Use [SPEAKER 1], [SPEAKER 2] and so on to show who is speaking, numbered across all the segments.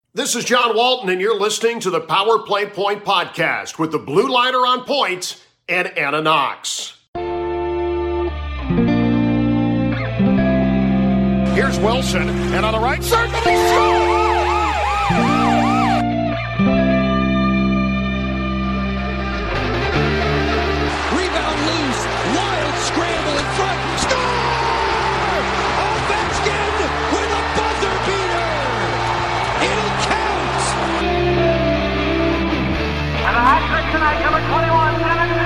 [SPEAKER 1] This is John Walton, and you're listening to the Power Play Point podcast with the Blue Liner on point and Anna Knox. Here's Wilson, and on the right side, he scores!
[SPEAKER 2] Rebound loose, wild scramble in front, score! Ovechkin with a buzzer beater! It'll count!
[SPEAKER 3] And the hat trick tonight, number 21,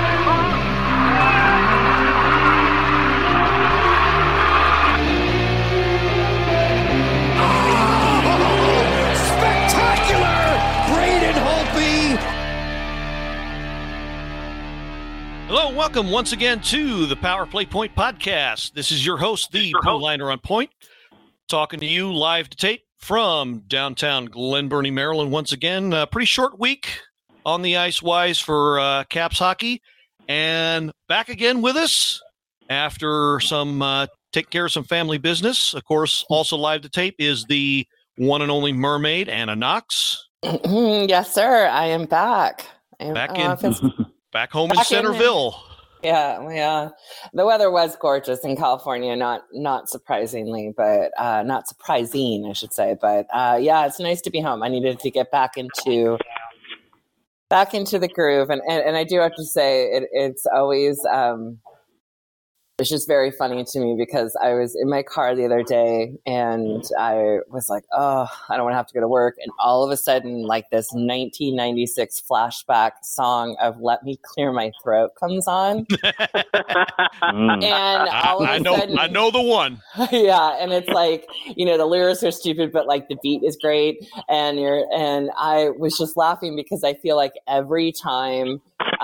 [SPEAKER 4] Hello, welcome once again to the Power Play Point podcast. This is your host, the Blue Liner on Point, talking to you live to tape from downtown Glen Burnie, Maryland. Once again, a pretty short week on the ice-wise for Caps hockey, and back again with us after some take care of some family business. Of course, also live to tape is the one and only mermaid, Anna Knox.
[SPEAKER 5] Yes, sir. I am back.
[SPEAKER 4] Back home in Centerville.
[SPEAKER 5] Yeah. The weather was gorgeous in California, not surprisingly, but not surprising, I should say. But yeah, it's nice to be home. I needed to get back into the groove, and I do have to say it's always it's just very funny to me because I was in my car the other day and I was like, oh, I don't want to have to go to work. And all of a sudden, like this 1996 flashback song of Let Me Clear My Throat comes on. And all of a sudden,
[SPEAKER 4] I know the one.
[SPEAKER 5] Yeah. And it's like, the lyrics are stupid, but like the beat is great. And I was just laughing because I feel like every time,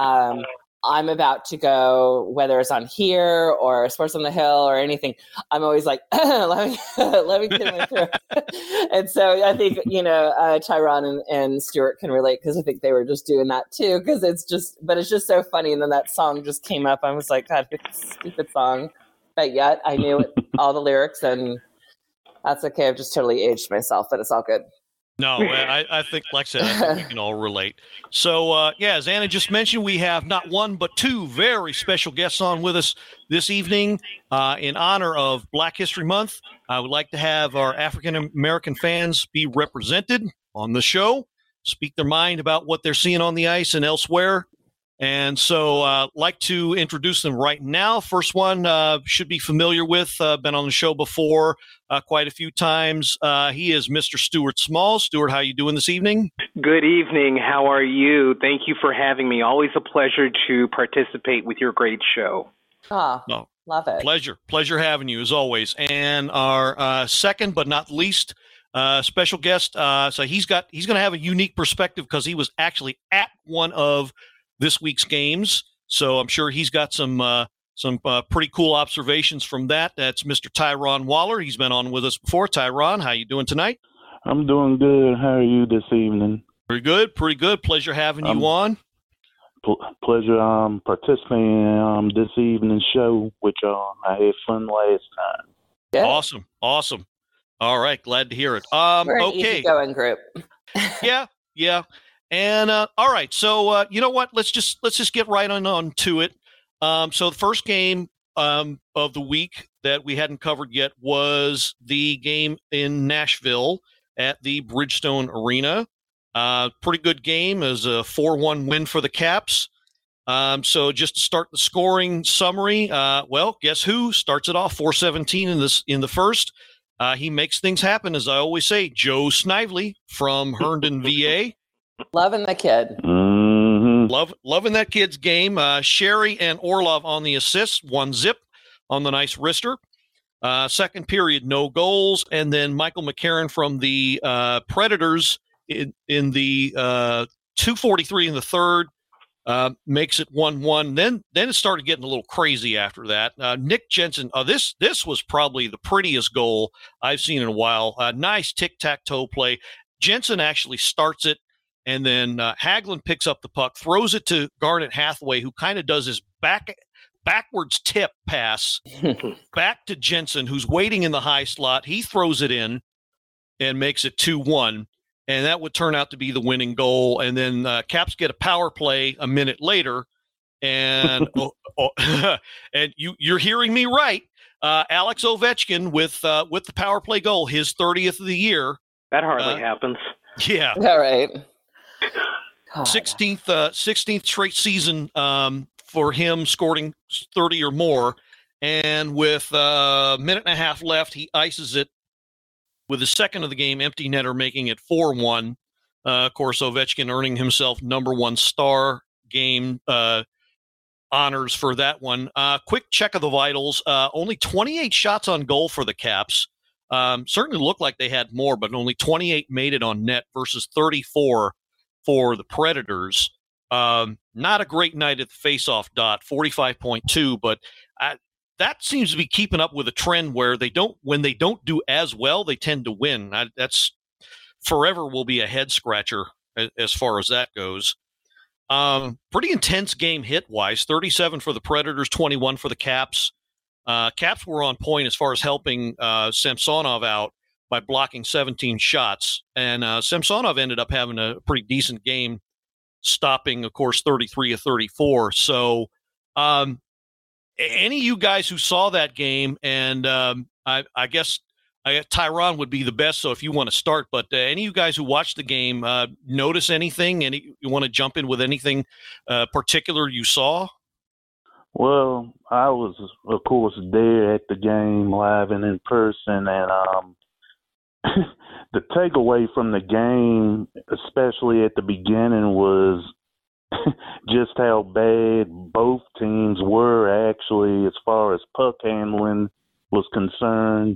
[SPEAKER 5] I'm about to go, whether it's on here or Sports on the Hill or anything, I'm always like, let me clear my throat. And so I think, Tyron and Stuart can relate because I think they were just doing that too. Because it's just so funny. And then that song just came up. I was like, God, it's a stupid song. But yet I knew all the lyrics, and that's okay. I've just totally aged myself, but it's all good.
[SPEAKER 4] No, I think, like I said, I think we can all relate. So, as Anna just mentioned, we have not one but two very special guests on with us this evening in honor of Black History Month. I would like to have our African-American fans be represented on the show, speak their mind about what they're seeing on the ice and elsewhere. And so I'd like to introduce them right now. First one should be familiar with, been on the show before quite a few times. He is Mr. Stuart Small. Stuart, how you doing this evening?
[SPEAKER 6] Good evening. How are you? Thank you for having me. Always a pleasure to participate with your great show.
[SPEAKER 5] Oh, love it.
[SPEAKER 4] Pleasure having you, as always. And our second but not least special guest, so he's going to have a unique perspective because he was actually at one of this week's games, so I'm sure he's got some pretty cool observations from that. That's Mr. Tyron Waller. He's been on with us before. Tyron, how you doing tonight?
[SPEAKER 7] I'm doing good. How are you this evening?
[SPEAKER 4] Pretty good. Pleasure having you on.
[SPEAKER 7] Pleasure participating in this evening's show with y'all. I had fun last time.
[SPEAKER 5] Good.
[SPEAKER 4] Awesome. All right, glad to hear it.
[SPEAKER 5] We're an
[SPEAKER 4] okay.
[SPEAKER 5] easygoing group.
[SPEAKER 4] Yeah. And all right, so you know what? Let's just get right on to it. So the first game of the week that we hadn't covered yet was the game in Nashville at the Bridgestone Arena. Pretty good game. It was a 4-1 win for the Caps. So just to start the scoring summary, guess who starts it off? 4:17 in the first. He makes things happen, as I always say. Joe Snively from Herndon, VA.
[SPEAKER 5] Loving the kid.
[SPEAKER 7] Mm-hmm.
[SPEAKER 4] Loving that kid's game. Sherry and Orlov on the assists, 1-0 on the nice wrister. Second period, no goals. And then Michael McCarron from the Predators in the 2:43 in the third makes it 1-1. Then it started getting a little crazy after that. Nick Jensen, this was probably the prettiest goal I've seen in a while. Nice tic-tac-toe play. Jensen actually starts it. And then Hagelin picks up the puck, throws it to Garnet Hathaway, who kind of does his backwards tip pass back to Jensen, who's waiting in the high slot. He throws it in and makes it 2-1. and that would turn out to be the winning goal. And then Caps get a power play a minute later, and and you're hearing me right. Alex Ovechkin with the power play goal, his 30th of the year.
[SPEAKER 6] That hardly happens.
[SPEAKER 4] Yeah.
[SPEAKER 5] All right.
[SPEAKER 4] 16th straight season for him scoring 30 or more. And with a minute and a half left, he ices it with his second of the game, empty netter, making it 4-1. Of course, Ovechkin earning himself number one star game honors for that one. Quick check of the vitals. Only 28 shots on goal for the Caps. Certainly looked like they had more, but only 28 made it on net versus 34 for the Predators. Not a great night at the faceoff dot, 45.2, but that seems to be keeping up with a trend where when they don't do as well, they tend to win. That's forever will be a head scratcher as far as that goes. Pretty intense game hit-wise, 37 for the Predators, 21 for the Caps. Caps were on point as far as helping Samsonov out by blocking 17 shots. And Samsonov ended up having a pretty decent game, stopping, of course, 33 of 34. So any of you guys who saw that game, and I guess Tyron would be the best, so if you want to start, but any of you guys who watched the game, notice anything? You want to jump in with anything particular you saw?
[SPEAKER 7] Well, I was, of course, there at the game live and in person, and the takeaway from the game, especially at the beginning, was just how bad both teams were, actually, as far as puck handling was concerned.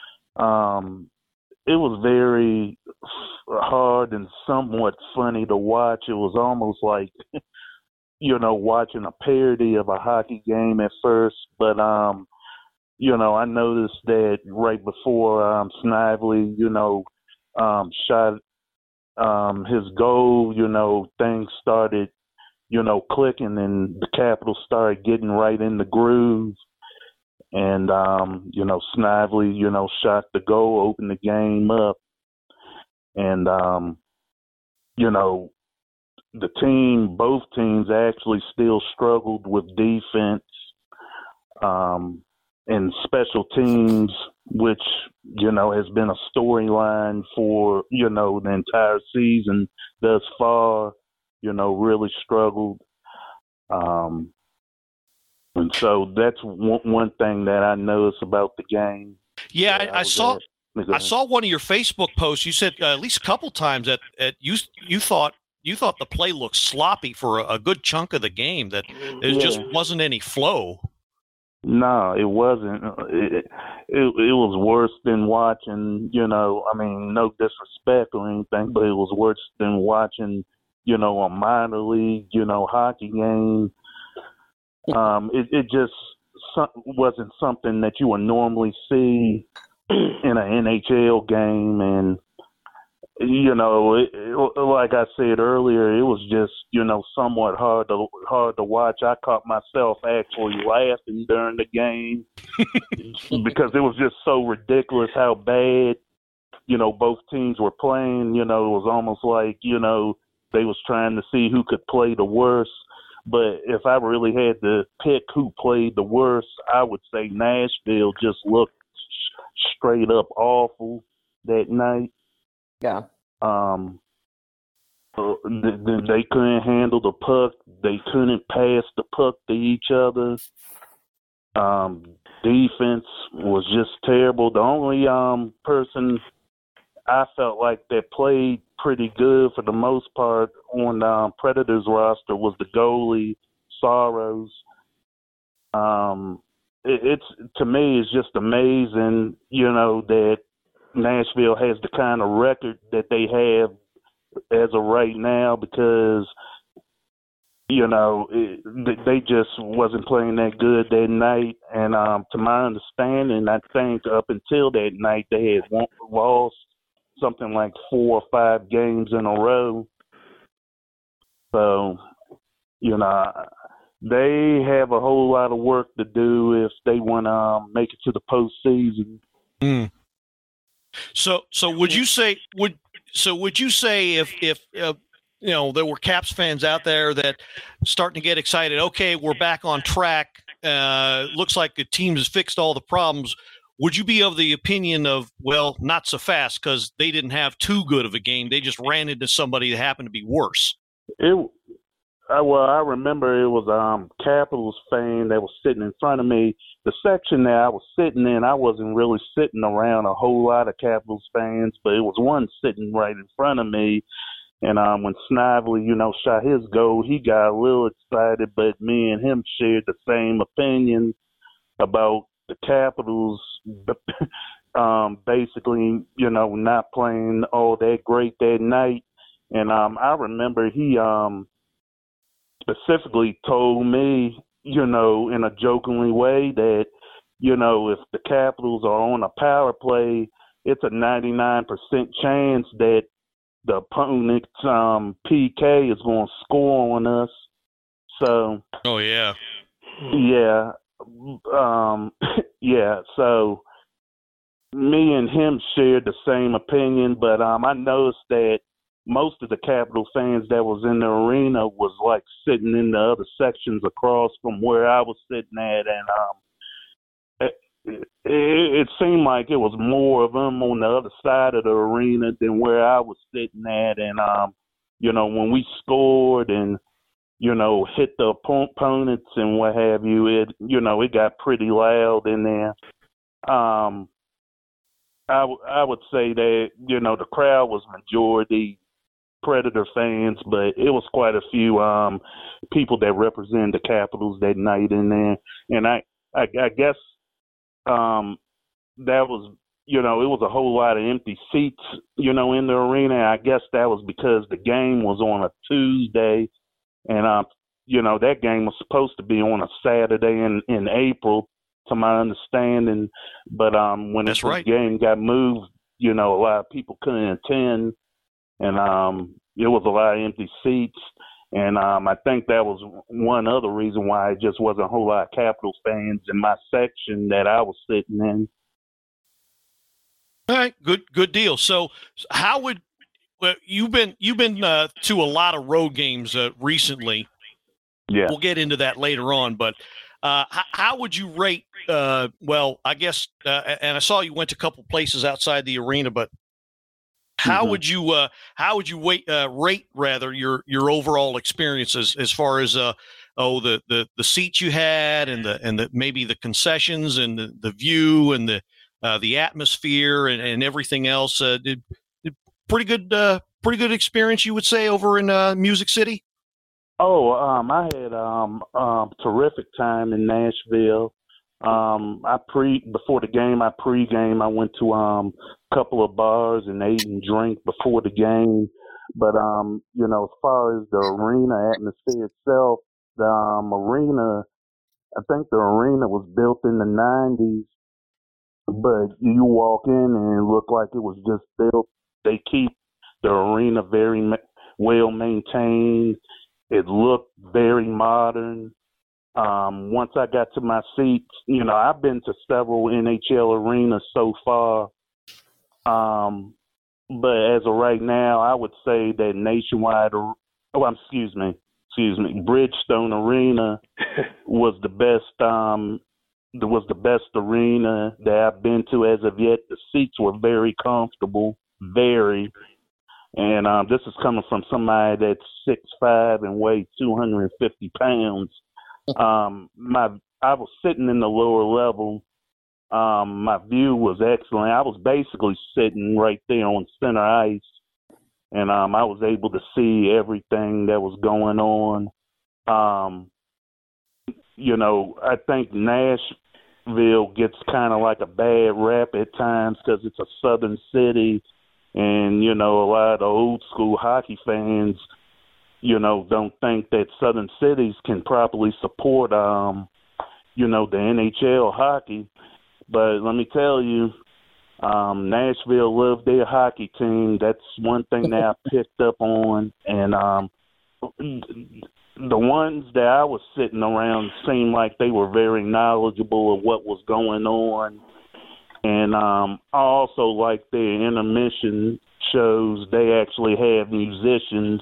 [SPEAKER 7] It was very hard and somewhat funny to watch. It was almost like, watching a parody of a hockey game at first. But, I noticed that right before Snively, shot his goal, things started, clicking, and the Capitals started getting right in the groove. And, Snively, shot the goal, opened the game up. And, both teams actually still struggled with defense and special teams, which, has been a storyline for, the entire season thus far, really struggled. And so that's one thing that I noticed about the game.
[SPEAKER 4] Yeah, I saw one of your Facebook posts. You said at least a couple times that you thought the play looked sloppy for a good chunk of the game, that there just wasn't any flow.
[SPEAKER 7] No, it wasn't. It was worse than watching, no disrespect or anything, but it was worse than watching, a minor league, hockey game. It just wasn't something that you would normally see in an NHL game. And, like I said earlier, it was just, somewhat hard to watch. I caught myself actually laughing during the game because it was just so ridiculous how bad, both teams were playing. It was almost like, they was trying to see who could play the worst. But if I really had to pick who played the worst, I would say Nashville just looked straight up awful that night.
[SPEAKER 5] Yeah.
[SPEAKER 7] They couldn't handle the puck. They couldn't pass the puck to each other. Defense was just terrible. The only person I felt like that played pretty good for the most part on Predators roster was the goalie, Saros. To me, it's just amazing, that Nashville has the kind of record that they have as of right now, because, they just wasn't playing that good that night. And to my understanding, I think up until that night, they had lost something like 4 or 5 games in a row. So, they have a whole lot of work to do if they want to make it to the postseason.
[SPEAKER 4] So would you say So would you say if there were Caps fans out there that starting to get excited, okay, we're back on track, looks like the team has fixed all the problems, would you be of the opinion of, well, not so fast because they didn't have too good of a game, they just ran into somebody that happened to be worse?
[SPEAKER 7] I remember it was Capitals fan that was sitting in front of me. The section that I was sitting in, I wasn't really sitting around a whole lot of Capitals fans, but it was one sitting right in front of me. And when Snively, shot his goal, he got a little excited, but me and him shared the same opinion about the Capitals basically, not playing all that great that night. And I remember he specifically told me, in a jokingly way that, if the Capitals are on a power play, it's a 99% chance that the opponent's PK is going to score on us. So.
[SPEAKER 4] Oh, yeah.
[SPEAKER 7] Yeah. Yeah. So me and him shared the same opinion, but I noticed that most of the Capital fans that was in the arena was like sitting in the other sections across from where I was sitting at, and it seemed like it was more of them on the other side of the arena than where I was sitting at. And when we scored and hit the opponents and what have you, it got pretty loud in there. I would say that the crowd was majority Predator fans, but it was quite a few people that represent the Capitals that night in there, and I guess that was it was a whole lot of empty seats in the arena. I guess that was because the game was on a Tuesday, and that game was supposed to be on a Saturday in April, to my understanding, but when the game got moved, a lot of people couldn't attend. And it was a lot of empty seats. And I think that was one other reason why it just wasn't a whole lot of Capitals fans in my section that I was sitting in.
[SPEAKER 4] All right, good deal. So how would you've been to a lot of road games recently?
[SPEAKER 7] Yeah,
[SPEAKER 4] we'll get into that later on. But how would you rate? I guess, and I saw you went to a couple places outside the arena, but how would you rate rather your overall experiences as far as the seats you had and the maybe the concessions and the view and the atmosphere and everything else? Pretty good experience, you would say, over in Music City?
[SPEAKER 7] Oh, I had terrific time in Nashville. Before the game, pregame, I went to a couple of bars and ate and drank before the game. But as far as the arena atmosphere itself, the arena, I think the arena was built in the 90s, but you walk in and it looked like it was just built. They keep the arena very well maintained. It looked very modern. Once I got to my seats, I've been to several NHL arenas so far. But as of right now, I would say that Bridgestone Arena was the best arena that I've been to as of yet. The seats were very comfortable, very. And this is coming from somebody that's 6'5" and weighed 250 pounds. I was sitting in the lower level. My view was excellent. I was basically sitting right there on center ice, and I was able to see everything that was going on. I think Nashville gets kind of like a bad rap at times because it's a southern city, and a lot of the old school hockey fans don't think that southern cities can properly support, the NHL hockey. But let me tell you, Nashville loved their hockey team. That's one thing that I picked up on. And the ones that I was sitting around seemed like they were very knowledgeable of what was going on. And I also liked their intermission shows, they actually have musicians,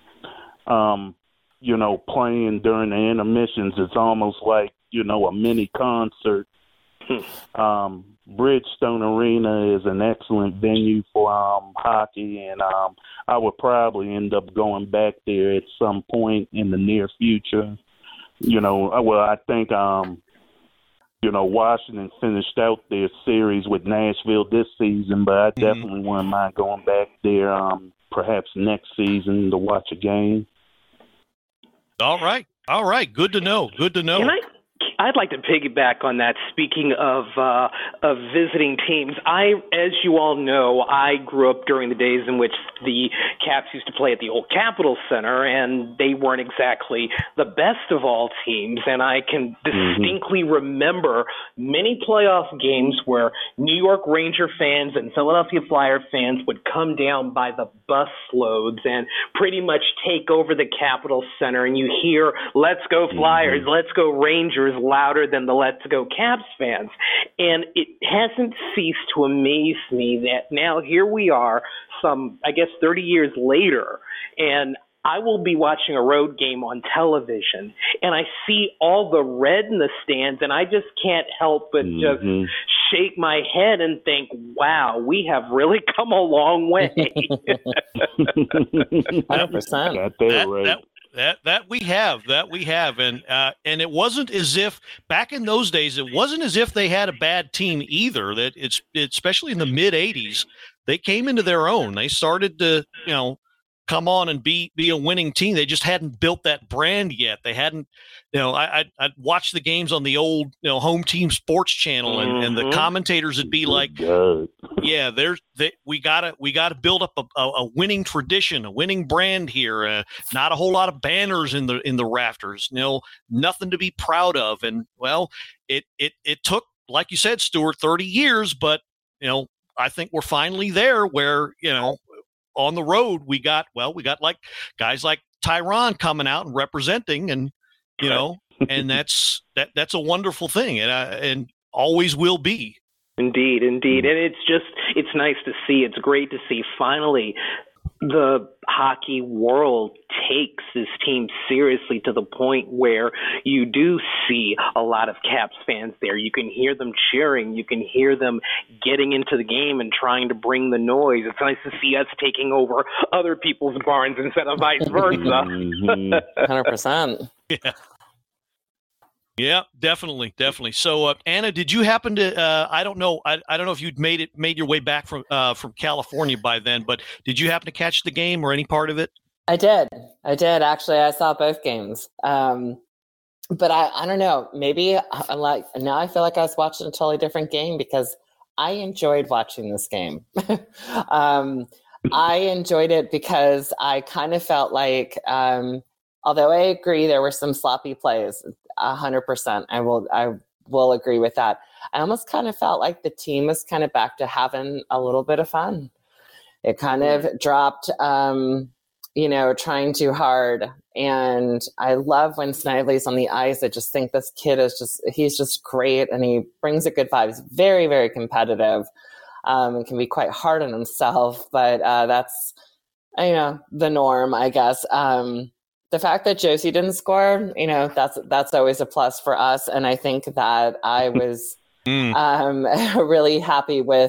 [SPEAKER 7] playing during the intermissions. It's almost like, a mini concert. Bridgestone Arena is an excellent venue for hockey, and I would probably end up going back there at some point in the near future. I think Washington finished out their series with Nashville this season, but I definitely wouldn't mind going back there perhaps next season to watch a game.
[SPEAKER 4] All right. Good to know.
[SPEAKER 6] I'd like to piggyback on that. Speaking of visiting teams, as you all know, I grew up during the days in which the Caps used to play at the old Capitol Center, and they weren't exactly the best of all teams. And I can distinctly remember many playoff games where New York Ranger fans and Philadelphia Flyer fans would come down by the bus loads and pretty much take over the Capitol Center, and you hear "Let's go Flyers, let's go Rangers" louder than the "Let's go Caps" fans. And it hasn't ceased to amaze me that now here we are, 30 years later, and I will be watching a road game on television, and I see all the red in the stands, and I just can't help but just shake my head and think, wow, we have really come a long way.
[SPEAKER 5] 100%.
[SPEAKER 4] That we have, and it wasn't as if back in those days, it wasn't as if they had a bad team either. That it's especially in the mid '80s, they came into their own. They started to come on and be a winning team. They just hadn't built that brand yet. They hadn't, I'd watch the games on the old home team sports channel, and the commentators would be like, yeah, we gotta build up a winning tradition, a winning brand here. Not a whole lot of banners in the rafters, nothing to be proud of. And well, it took, like you said, Stuart, 30 years, but I think we're finally there where, on the road, we got like guys like Tyron coming out and representing, and and that's a wonderful thing, and always will be.
[SPEAKER 6] Indeed, and it's nice to see. It's great to see finally the hockey world takes this team seriously to the point where you do see a lot of Caps fans there. You can hear them cheering. You can hear them getting into the game and trying to bring the noise. It's nice to see us taking over other people's barns instead of vice versa.
[SPEAKER 5] 100%.
[SPEAKER 4] Yeah, definitely. So, Anna, did you happen to? I don't know if you'd made your way back from California by then, but did you happen to catch the game or any part of it?
[SPEAKER 5] I did. Actually, I saw both games. But I don't know. Maybe now I feel like I was watching a totally different game because I enjoyed watching this game. I enjoyed it because I kind of felt like, although I agree there were some sloppy plays, 100%. I will agree with that. I almost kind of felt like the team was kind of back to having a little bit of fun. It kind of dropped, trying too hard. And I love when Snively's on the ice. I just think this kid he's just great, and he brings a good vibe. He's very, very competitive, and can be quite hard on himself, but that's, the norm, I guess. The fact that Josie didn't score, that's always a plus for us. And I think that I was really happy with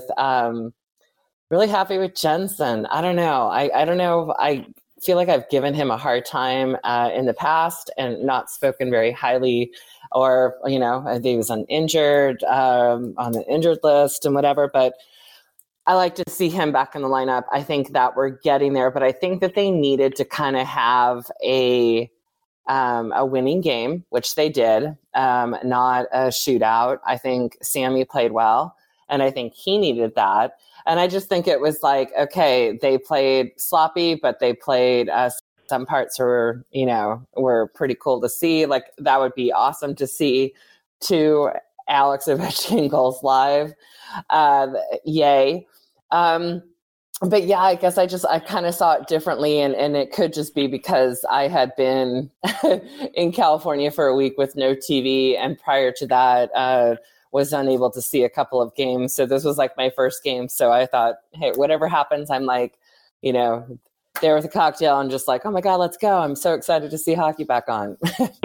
[SPEAKER 5] Jensen. I don't know. I don't know. I feel like I've given him a hard time in the past and not spoken very highly, or, he was on the injured list and whatever. But I like to see him back in the lineup. I think that we're getting there, but I think that they needed to kind of have a winning game, which they did, not a shootout. I think Sammy played well, and I think he needed that. And I just think it was like, okay, they played sloppy, but they played some parts were pretty cool to see. Like, that would be awesome to see 2 Alex Ovechkin goals live. Yay. But yeah, I guess I kind of saw it differently, and it could just be because I had been in California for a week with no TV, and prior to that, was unable to see a couple of games. So this was like my first game. So I thought, hey, whatever happens, I'm like there with a cocktail and just like, oh my God, let's go. I'm so excited to see hockey back on.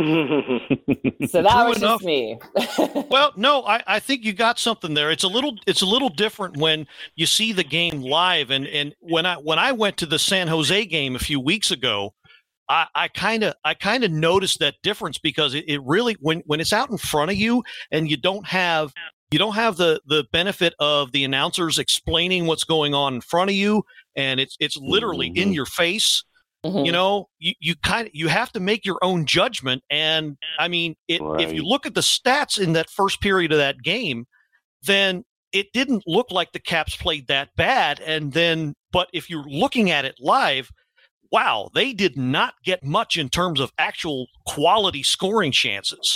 [SPEAKER 5] So that was just me.
[SPEAKER 4] Well, no, I think you got something there. It's a little different when you see the game live. And when I went to the San Jose game a few weeks ago, I kind of noticed that difference because it really, when it's out in front of you and you don't have the benefit of the announcers explaining what's going on in front of you, and it's literally in your face. Mm-hmm. You have to make your own judgment. And I mean, if you look at the stats in that first period of that game, then it didn't look like the Caps played that bad. But if you're looking at it live, wow, they did not get much in terms of actual quality scoring chances.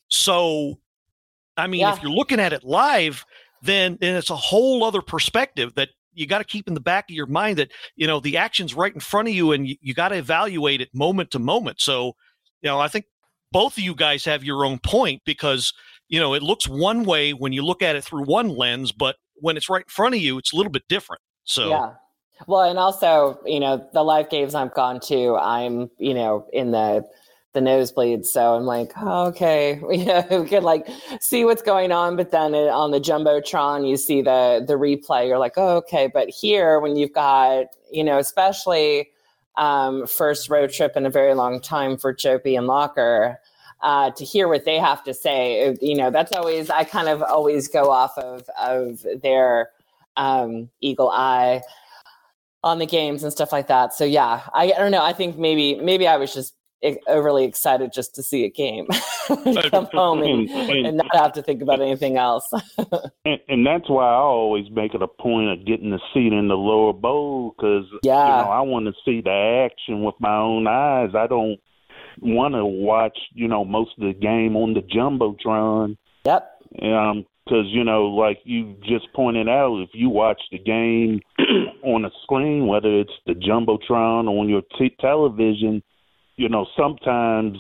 [SPEAKER 4] So, I mean, if you're looking at it live, then it's a whole other perspective that you got to keep in the back of your mind that, the action's right in front of you and you got to evaluate it moment to moment. So, I think both of you guys have your own point because, it looks one way when you look at it through one lens, but when it's right in front of you, it's a little bit different. So,
[SPEAKER 5] yeah. Well, and also, the live games I've gone to, I'm, in the nosebleeds. So I'm like, oh, okay, we can like see what's going on. But then on the Jumbotron, you see the replay. You're like, oh, okay. But here, when you've got, especially first road trip in a very long time for Jopi and Locker, to hear what they have to say, that's always, I kind of always go off of their eagle eye on the games and stuff like that. So yeah, I don't know. I think maybe I was just overly excited just to see a game, come home and not have to think about anything else.
[SPEAKER 7] and that's why I always make it a point of getting a seat in the lower bowl because I want to see the action with my own eyes. I don't want to watch most of the game on the Jumbotron.
[SPEAKER 5] Yep.
[SPEAKER 7] Because like you just pointed out, if you watch the game on a screen, whether it's the Jumbotron or on your television, sometimes,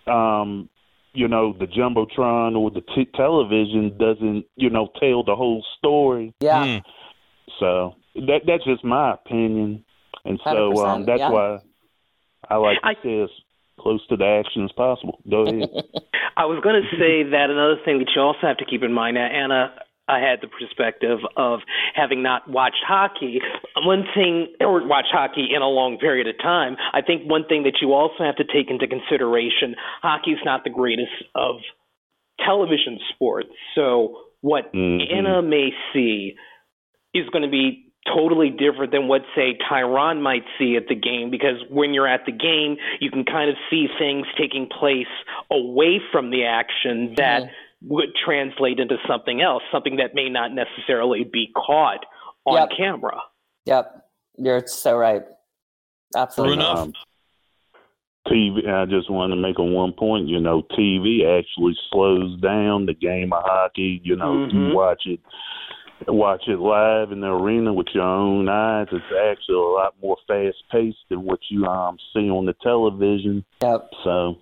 [SPEAKER 7] the Jumbotron or the television doesn't, tell the whole story.
[SPEAKER 5] Yeah.
[SPEAKER 7] So that's just my opinion. And so that's why I like to stay as close to the action as possible. Go ahead.
[SPEAKER 6] I was going to say that another thing that you also have to keep in mind, Anna, I had the perspective of having not watched hockey. One thing, or watched hockey in a long period of time, I think one thing that you also have to take into consideration, hockey is not the greatest of television sports. So what Anna may see is going to be totally different than what, say, Tyron might see at the game, because when you're at the game, you can kind of see things taking place away from the action that would translate into something else, something that may not necessarily be caught on camera.
[SPEAKER 5] Yep. You're so right. Absolutely.
[SPEAKER 7] TV, I just wanted to make one point, TV actually slows down the game of hockey. You watch it live in the arena with your own eyes. It's actually a lot more fast paced than what you see on the television.
[SPEAKER 5] Yep.
[SPEAKER 7] So.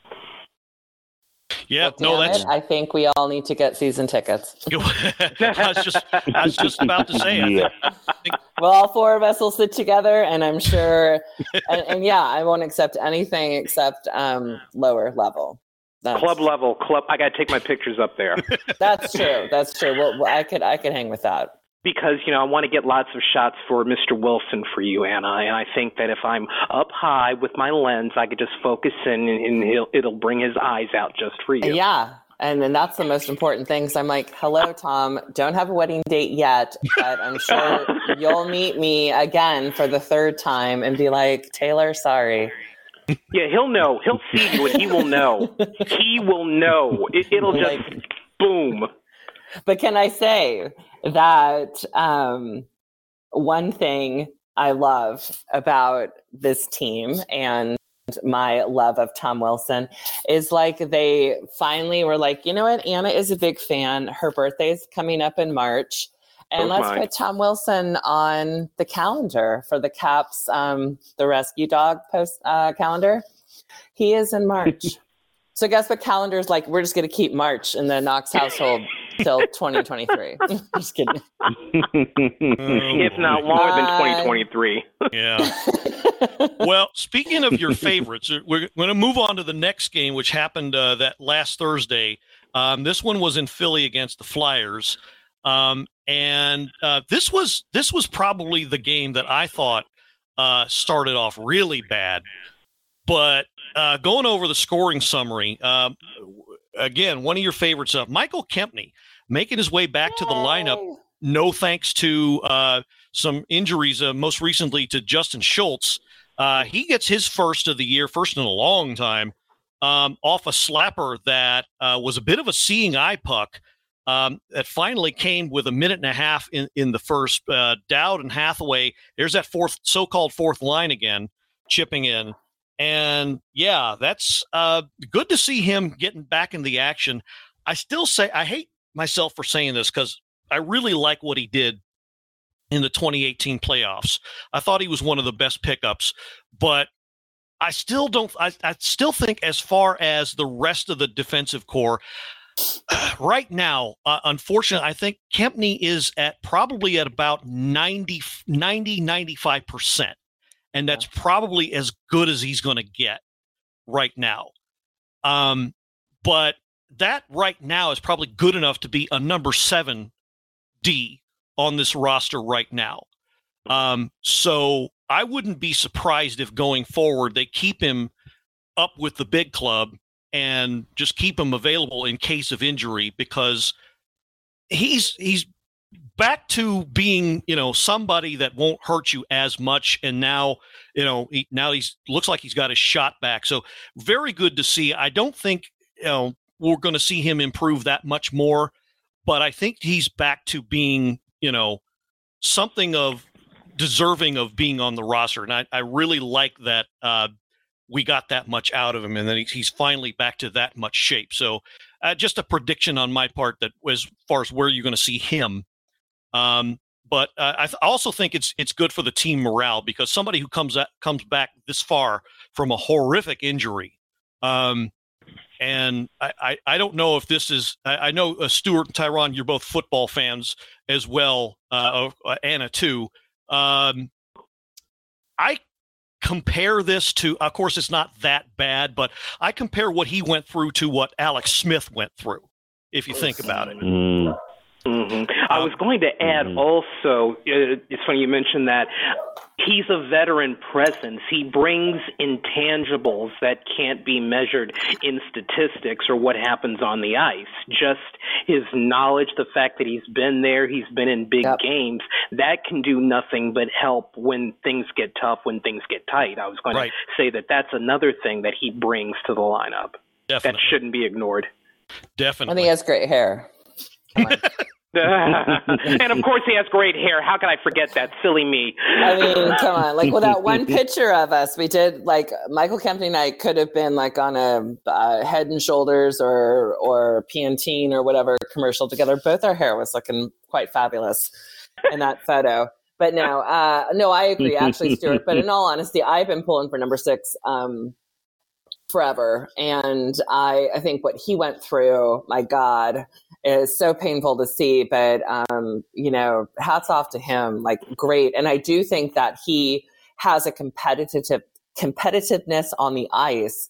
[SPEAKER 4] Yeah,
[SPEAKER 5] I think we all need to get season tickets.
[SPEAKER 4] I was just about to say.
[SPEAKER 7] Yeah.
[SPEAKER 4] I think
[SPEAKER 5] well, all four of us will sit together, and I'm sure. and I won't accept anything except lower level.
[SPEAKER 6] Club level. I got to take my pictures up there.
[SPEAKER 5] That's true. Well, I could hang with that.
[SPEAKER 6] Because, I want to get lots of shots for Mr. Wilson for you, Anna. And I think that if I'm up high with my lens, I could just focus in and it'll bring his eyes out just for you.
[SPEAKER 5] Yeah. And then that's the most important thing. So I'm like, hello, Tom, don't have a wedding date yet, but I'm sure you'll meet me again for the third time and be like, Taylor, sorry.
[SPEAKER 6] Yeah, he'll know. He'll see you and he will know. He will know. It'll just boom.
[SPEAKER 5] But can I say that one thing I love about this team and my love of Tom Wilson is like they finally were like, you know what? Anna is a big fan. Her birthday's coming up in March. And let's put Tom Wilson on the calendar for the Caps, the Rescue Dog post calendar. He is in March. So guess what calendar is like? We're just going to keep March in the Knox household till 2023. Just kidding.
[SPEAKER 6] If not longer than 2023.
[SPEAKER 4] Yeah. Well, speaking of your favorites, we're going to move on to the next game, which happened that last Thursday. This one was in Philly against the Flyers. And this was probably the game that I thought started off really bad. But going over the scoring summary, again, one of your favorites, Michael Kempny, making his way back to the lineup, no thanks to some injuries, most recently to Justin Schultz. He gets his first of the year, first in a long time, off a slapper that was a bit of a seeing eye puck that finally came with a minute and a half in the first. Dowd and Hathaway, there's that so-called fourth line again, chipping in. And, yeah, that's good to see him getting back in the action. I still say I hate myself for saying this because I really like what he did in the 2018 playoffs. I thought he was one of the best pickups, but I still don't. I still think as far as the rest of the defensive core right now, unfortunately, I think Kempny is probably at about 95%. And that's probably as good as he's going to get right now. But that right now is probably good enough to be a number 7 D on this roster right now. So I wouldn't be surprised if going forward they keep him up with the big club and just keep him available in case of injury, because he's back to being, somebody that won't hurt you as much. And now, he's looks like he's got his shot back. So very good to see. I don't think, we're going to see him improve that much more, but I think he's back to being, something of deserving of being on the roster. And I really like that we got that much out of him, and then he's finally back to that much shape. So just a prediction on my part that as far as where you're going to see him. But I also think it's good for the team morale, because somebody who comes back this far from a horrific injury, and I don't know if this is. I know Stuart and Tyrone, you're both football fans as well. Anna too. I compare this to. Of course, it's not that bad, but I compare what he went through to what Alex Smith went through. If you think about it.
[SPEAKER 6] Mm-hmm. I was going to add also, it's funny you mentioned that, he's a veteran presence. He brings intangibles that can't be measured in statistics or what happens on the ice. Just his knowledge, the fact that he's been there, he's been in big games, that can do nothing but help when things get tough, when things get tight. I was going to say that that's another thing that he brings to the lineup.
[SPEAKER 4] Definitely.
[SPEAKER 6] That shouldn't be ignored.
[SPEAKER 4] Definitely.
[SPEAKER 5] And he has great hair.
[SPEAKER 6] And of course he has great hair. How can I forget that? Silly me.
[SPEAKER 5] I mean, come on. Like, without one picture of us, we did, like, Michael Kempny and I could have been like on a Head and Shoulders or Pantene or whatever commercial together. Both our hair was looking quite fabulous in that photo. But no, I agree, actually, Stuart. But in all honesty, I've been pulling for number 6 forever. And I think what he went through, my God, is so painful to see. But, hats off to him, like, great. And I do think that he has a competitiveness on the ice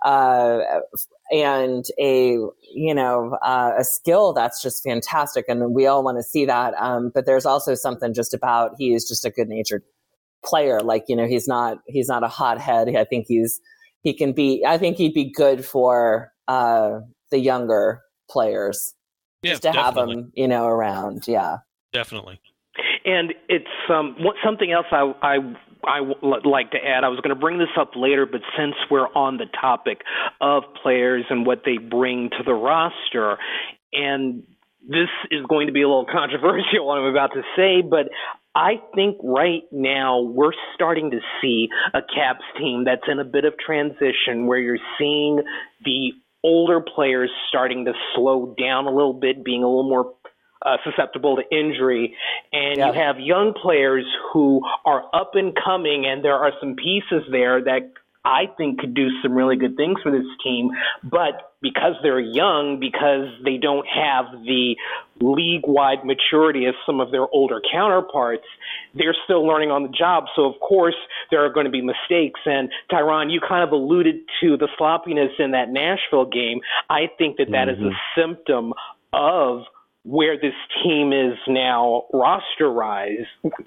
[SPEAKER 5] and a skill that's just fantastic. And we all want to see that. But there's also something just about, he is just a good natured player. Like, he's not a hothead. I think he'd be good for the younger players, just to
[SPEAKER 4] definitely
[SPEAKER 5] have him, around. Yeah,
[SPEAKER 4] definitely.
[SPEAKER 6] And it's something else I would like to add. I was going to bring this up later, but since we're on the topic of players and what they bring to the roster, and this is going to be a little controversial what I'm about to say, but I think right now we're starting to see a Caps team that's in a bit of transition, where you're seeing the older players starting to slow down a little bit, being a little more susceptible to injury, and you have young players who are up and coming, and there are some pieces there that I think could do some really good things for this team. But because they're young, because they don't have the league-wide maturity as some of their older counterparts, they're still learning on the job. So, of course, there are going to be mistakes. And, Tyron, you kind of alluded to the sloppiness in that Nashville game. I think that that is a symptom of where this team is now roster-wise.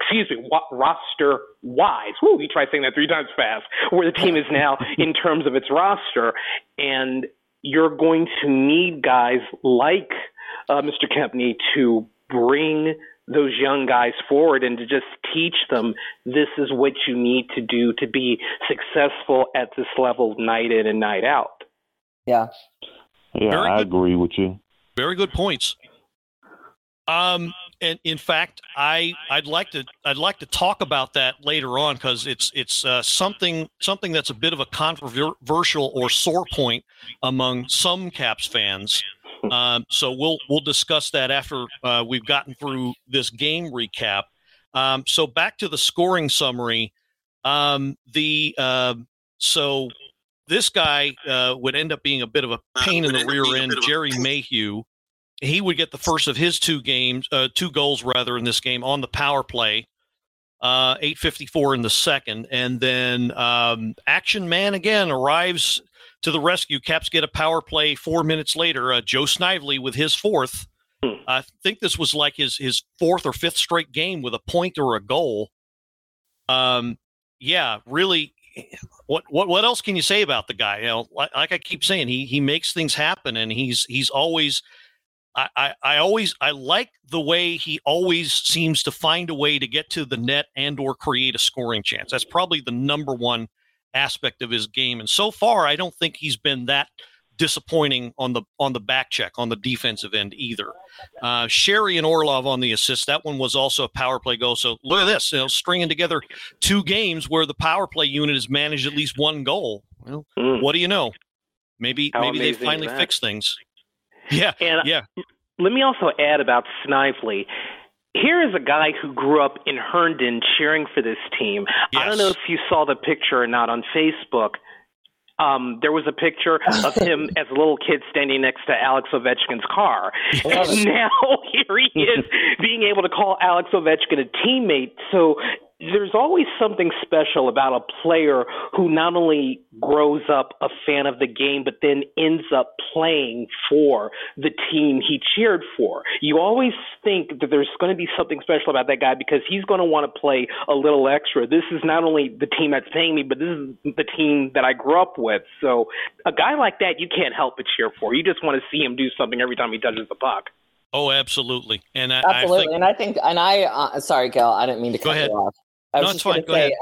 [SPEAKER 6] Woo, you try saying that 3 times fast. Where the team is now in terms of its roster. And you're going to need guys like Mr. Kempny to bring those young guys forward and to just teach them this is what you need to do to be successful at this level night in and night out.
[SPEAKER 5] Yeah.
[SPEAKER 7] Yeah, I agree with you.
[SPEAKER 4] Very good points. And in fact, I'd like to talk about that later on because it's something that's a bit of a controversial or sore point among some Caps fans. So we'll discuss that after we've gotten through this game recap. So back to the scoring summary. So this guy would end up being a bit of a pain in the rear end. Jerry Mayhew. He would get the first of his 2 goals in this game on the power play, 8:54 in the second. And then Action Man again arrives to the rescue. Caps get a power play 4 minutes later. Joe Snively with his 4th. I think this was like his 4th or 5th straight game with a point or a goal. Yeah, really. What else can you say about the guy? You know, like I keep saying, he makes things happen, and he's always. I like the way he always seems to find a way to get to the net and or create a scoring chance. That's probably the number one aspect of his game. And so far, I don't think he's been that disappointing on the back check on the defensive end either. Sherry and Orlov on the assist. That one was also a power play goal. So look at this, stringing together 2 games where the power play unit has managed at least 1 goal. Well, what do you know? Maybe they finally fixed things. Yeah,
[SPEAKER 6] and
[SPEAKER 4] yeah.
[SPEAKER 6] Let me also add about Snively. Here is a guy who grew up in Herndon cheering for this team.
[SPEAKER 4] Yes.
[SPEAKER 6] I don't know if you saw the picture or not on Facebook. There was a picture of him as a little kid standing next to Alex Ovechkin's car. And now here he is being able to call Alex Ovechkin a teammate. So there's always something special about a player who not only grows up a fan of the game, but then ends up playing for the team he cheered for. You always think that there's going to be something special about that guy because he's going to want to play a little extra. This is not only the team that's paying me, but this is the team that I grew up with. So a guy like that, you can't help but cheer for. You just want to see him do something every time he touches the puck.
[SPEAKER 4] Oh, absolutely. And
[SPEAKER 5] absolutely. Sorry, Gil, I didn't mean to cut you off. I was just going to say,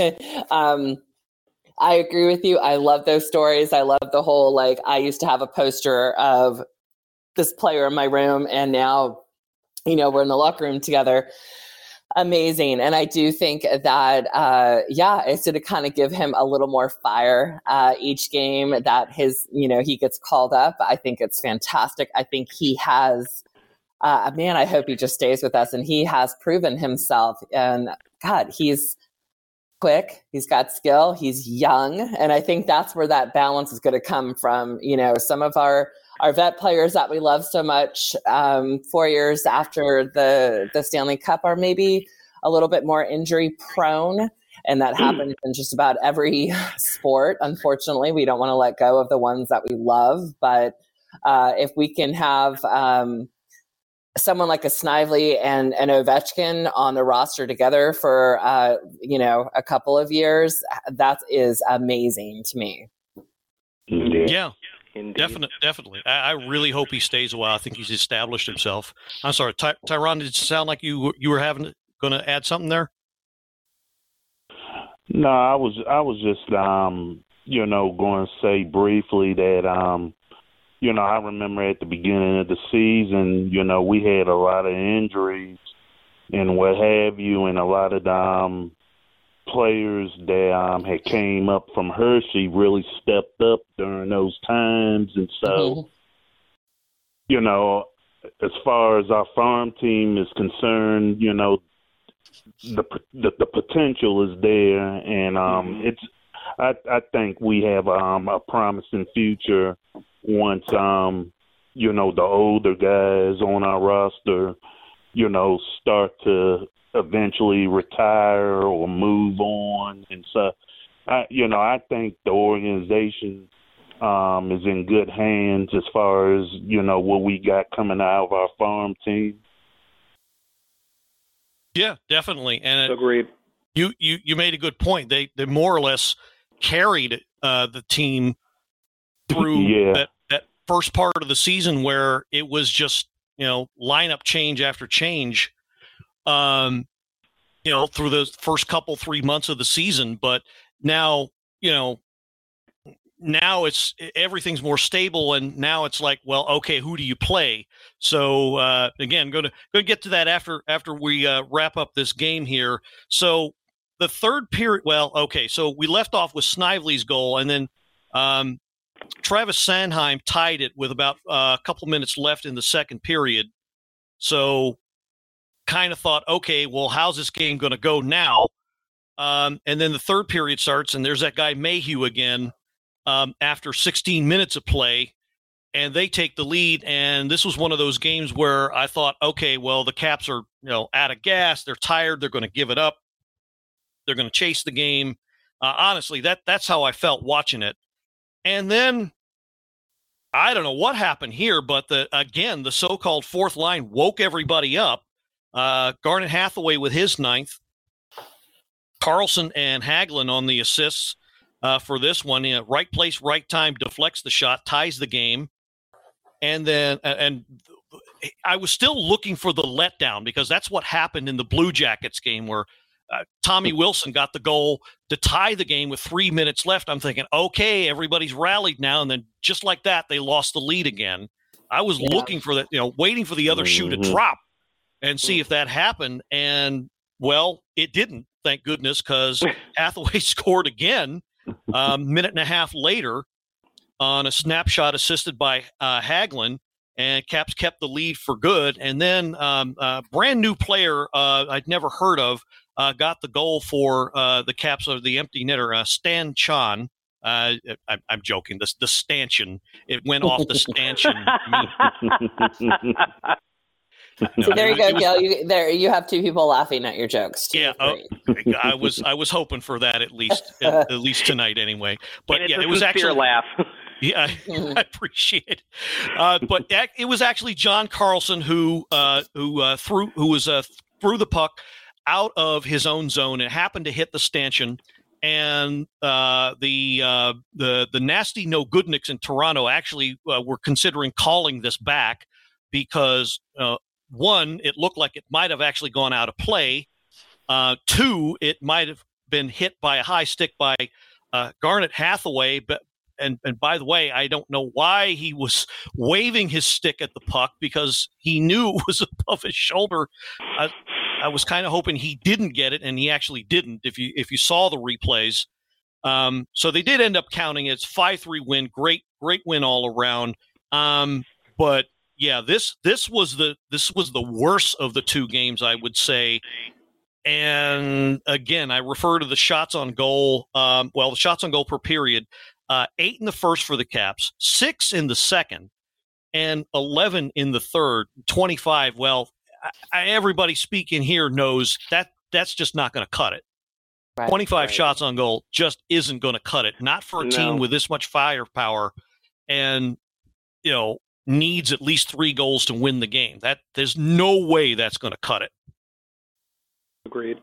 [SPEAKER 5] I agree with you. I love those stories. I love the whole, I used to have a poster of this player in my room, and now, we're in the locker room together. Amazing. And I do think that, it's going to kind of give him a little more fire each game that he gets called up. I think it's fantastic. I think he has, I hope he just stays with us, and he has proven himself. And God, he's quick. He's got skill. He's young. And I think that's where that balance is going to come from. Some of our vet players that we love so much 4 years after the Stanley Cup are maybe a little bit more injury prone. And that happens in just about every sport. Unfortunately, we don't want to let go of the ones that we love. But if we can have someone like a Snively and an Ovechkin on the roster together for, a couple of years, that is amazing to me.
[SPEAKER 4] Yeah, definitely. I really hope he stays a while. I think he's established himself. I'm sorry, Tyron, did it sound like you were going to add something there?
[SPEAKER 7] No, I was just, going to say briefly that, I remember at the beginning of the season, we had a lot of injuries and what have you, and a lot of players that had came up from Hershey really stepped up during those times. And so, as far as our farm team is concerned, the potential is there, and I think we have a promising future once the older guys on our roster, start to eventually retire or move on. And so, I think the organization is in good hands as far as, what we got coming out of our farm team.
[SPEAKER 4] Yeah, definitely. And
[SPEAKER 6] agreed.
[SPEAKER 4] You made a good point. They more or less carried the team through that first part of the season where it was just, lineup change after change, through the first 3 months of the season. But now, now everything's more stable, and now it's like, well, okay, who do you play? So again, going to get to that after we wrap up this game here. So the third period, so we left off with Snively's goal, and then Travis Sanheim tied it with about a couple minutes left in the second period. So kind of thought, okay, well, how's this game going to go now? And then the third period starts, and there's that guy Mayhew again after 16 minutes of play, and they take the lead. And this was one of those games where I thought, okay, well, the Caps are out of gas. They're tired. They're going to give it up. They're going to chase the game. Honestly, that's how I felt watching it. And then I don't know what happened here, but the so-called fourth line woke everybody up. Garnet Hathaway with his ninth. Carlson and Hagelin on the assists for this one. Right place, right time, deflects the shot, ties the game. And then and I was still looking for the letdown, because that's what happened in the Blue Jackets game where Tommy Wilson got the goal to tie the game with 3 minutes left. I'm thinking, okay, everybody's rallied now. And then just like that, they lost the lead again. I was looking for that, waiting for the other shoe to drop and see if that happened. And, well, it didn't, thank goodness, because Hathaway scored again minute and a half later on a snapshot assisted by Hagelin, and Caps kept the lead for good. And then a brand new player I'd never heard of got the goal for the Caps, of the empty netter, Stan Chan. I'm joking. The stanchion. It went off the stanchion.
[SPEAKER 5] So there you go, Gil. You have two people laughing at your jokes.
[SPEAKER 4] Yeah, I was hoping for that at least tonight anyway. But
[SPEAKER 6] and
[SPEAKER 4] yeah,
[SPEAKER 6] it
[SPEAKER 4] was actually
[SPEAKER 6] a laugh.
[SPEAKER 4] Yeah, I appreciate it. But it was actually John Carlson who threw the puck out of his own zone. It happened to hit the stanchion, and the nasty no goodniks in Toronto actually were considering calling this back because one, it looked like it might have actually gone out of play. Two, it might have been hit by a high stick by Garnet Hathaway, but. And by the way, I don't know why he was waving his stick at the puck, because he knew it was above his shoulder. I was kind of hoping he didn't get it, and he actually didn't. If you saw the replays, so they did end up counting it. It's 5-3 win, great win all around. But yeah, this was the worst of the two games, I would say. And again, I refer to the shots on goal. The shots on goal per period. 8 in the first for the Caps, 6 in the second, and 11 in the third, 25. Well, everybody speaking here knows that's just not going to cut it. Right, 25 shots on goal just isn't going to cut it. Not for a team with this much firepower and, needs at least 3 goals to win the game. There's no way that's going to cut it.
[SPEAKER 6] Agreed.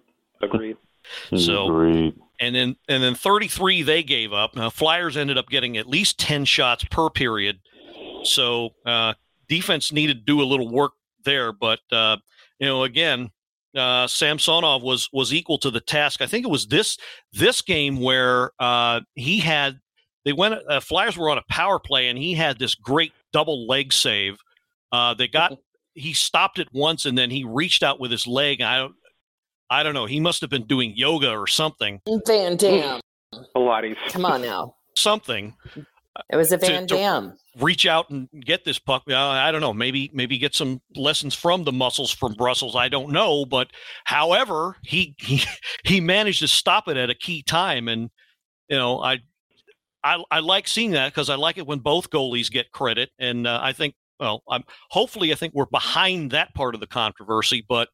[SPEAKER 4] So,
[SPEAKER 7] Agreed.
[SPEAKER 4] And then 33 they gave up. Now, Flyers ended up getting at least 10 shots per period. So defense needed to do a little work there. But, again, Samsonov was equal to the task. I think it was this game where Flyers were on a power play, and he had this great double leg save. He stopped it once, and then he reached out with his leg. I don't know. He must have been doing yoga or something.
[SPEAKER 5] Van Dam.
[SPEAKER 6] Pilates.
[SPEAKER 5] Come on now.
[SPEAKER 4] Something.
[SPEAKER 5] It was a Van Dam.
[SPEAKER 4] Reach out and get this puck. I don't know. Maybe get some lessons from the muscles from Brussels. I don't know. But however, he managed to stop it at a key time. And I like seeing that because I like it when both goalies get credit. And I think, I think we're behind that part of the controversy. But,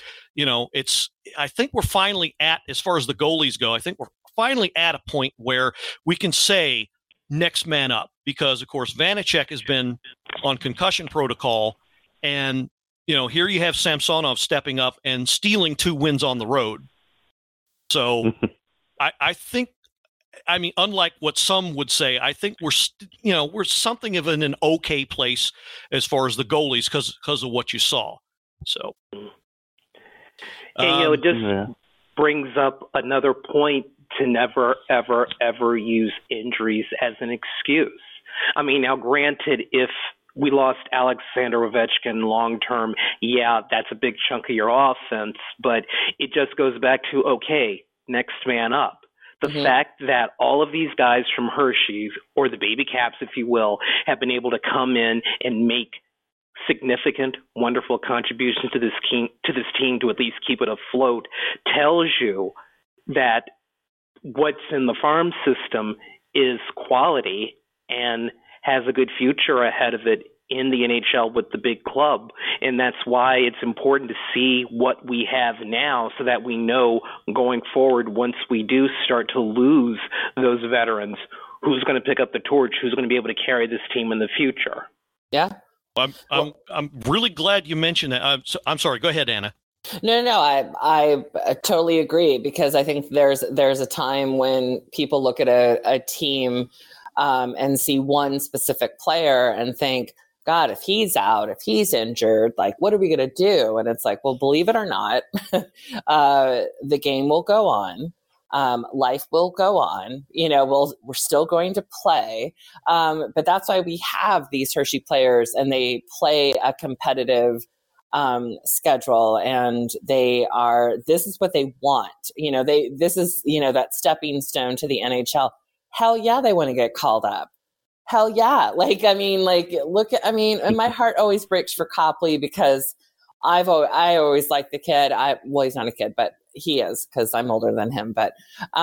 [SPEAKER 4] I think we're finally as far as the goalies go, I think we're finally at a point where we can say next man up because, of course, Vanecek has been on concussion protocol. And, here you have Samsonov stepping up and stealing 2 wins on the road. So I think, unlike what some would say, I think we're something of in an okay place as far as the goalies because of what you saw. So,
[SPEAKER 6] it just brings up another point to never, ever, ever use injuries as an excuse. Now granted, if we lost Alexander Ovechkin long term, that's a big chunk of your offense, but it just goes back to, okay, next man up. The fact that all of these guys from Hershey's, or the Baby Caps, if you will, have been able to come in and make significant, wonderful contributions to this team to at least keep it afloat tells you that what's in the farm system is quality and has a good future ahead of it in the NHL with the big club. And that's why it's important to see what we have now so that we know going forward, once we do start to lose those veterans, who's going to pick up the torch, who's going to be able to carry this team in the future.
[SPEAKER 5] Yeah.
[SPEAKER 4] I'm really glad you mentioned that. I'm sorry. Go ahead, Anna.
[SPEAKER 5] No. I totally agree because I think there's a time when people look at a team and see one specific player and think, God, if he's out, if he's injured, like, what are we going to do? And it's like, well, believe it or not, the game will go on. Life will go on. We're still going to play. But that's why we have these Hershey players and they play a competitive schedule and this is what they want. This is that stepping stone to the NHL. Hell yeah, they want to get called up. Hell yeah. And my heart always breaks for Copley because I always liked the kid. He's not a kid, but he is because I'm older than him. But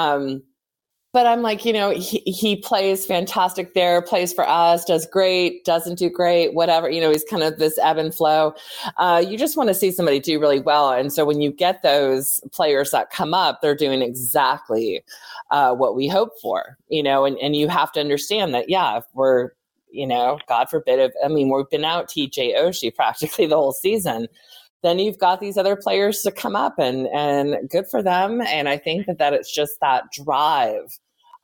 [SPEAKER 5] I'm like, he plays fantastic there, plays for us, does great, doesn't do great, whatever. He's kind of this ebb and flow. You just want to see somebody do really well. And so when you get those players that come up, they're doing exactly what we hope for, and you have to understand that, if we're, God forbid, we've been out TJ Oshie practically the whole season. Then you've got these other players to come up and good for them. And I think that it's just that drive,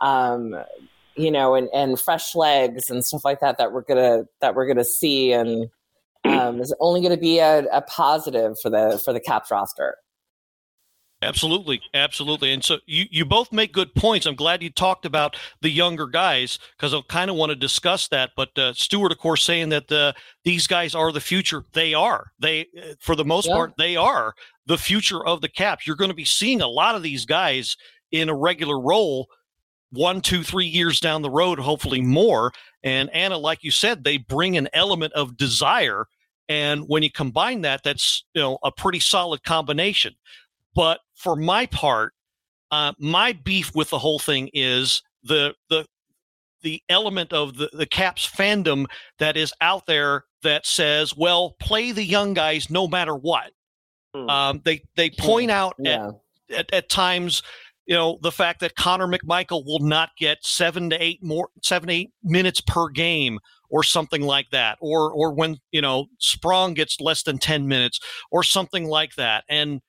[SPEAKER 5] and fresh legs and stuff like that we're gonna see, and is only going to be a positive for the Caps roster.
[SPEAKER 4] Absolutely. And so you both make good points. I'm glad you talked about the younger guys because I kind of want to discuss that. But Stuart, of course, saying that these guys are the future. They are. For the most part, they are the future of the Caps. You're going to be seeing a lot of these guys in a regular role 1, 2, 3 years down the road, hopefully more. And Anna, like you said, they bring an element of desire. And when you combine that, that's a pretty solid combination. But for my part, my beef with the whole thing is the element of the Caps fandom that is out there that says, well, play the young guys no matter what. They point out at times, the fact that Connor McMichael will not get 7 to 8 minutes per game or something like that. Or when, Sprong gets less than 10 minutes or something like that. And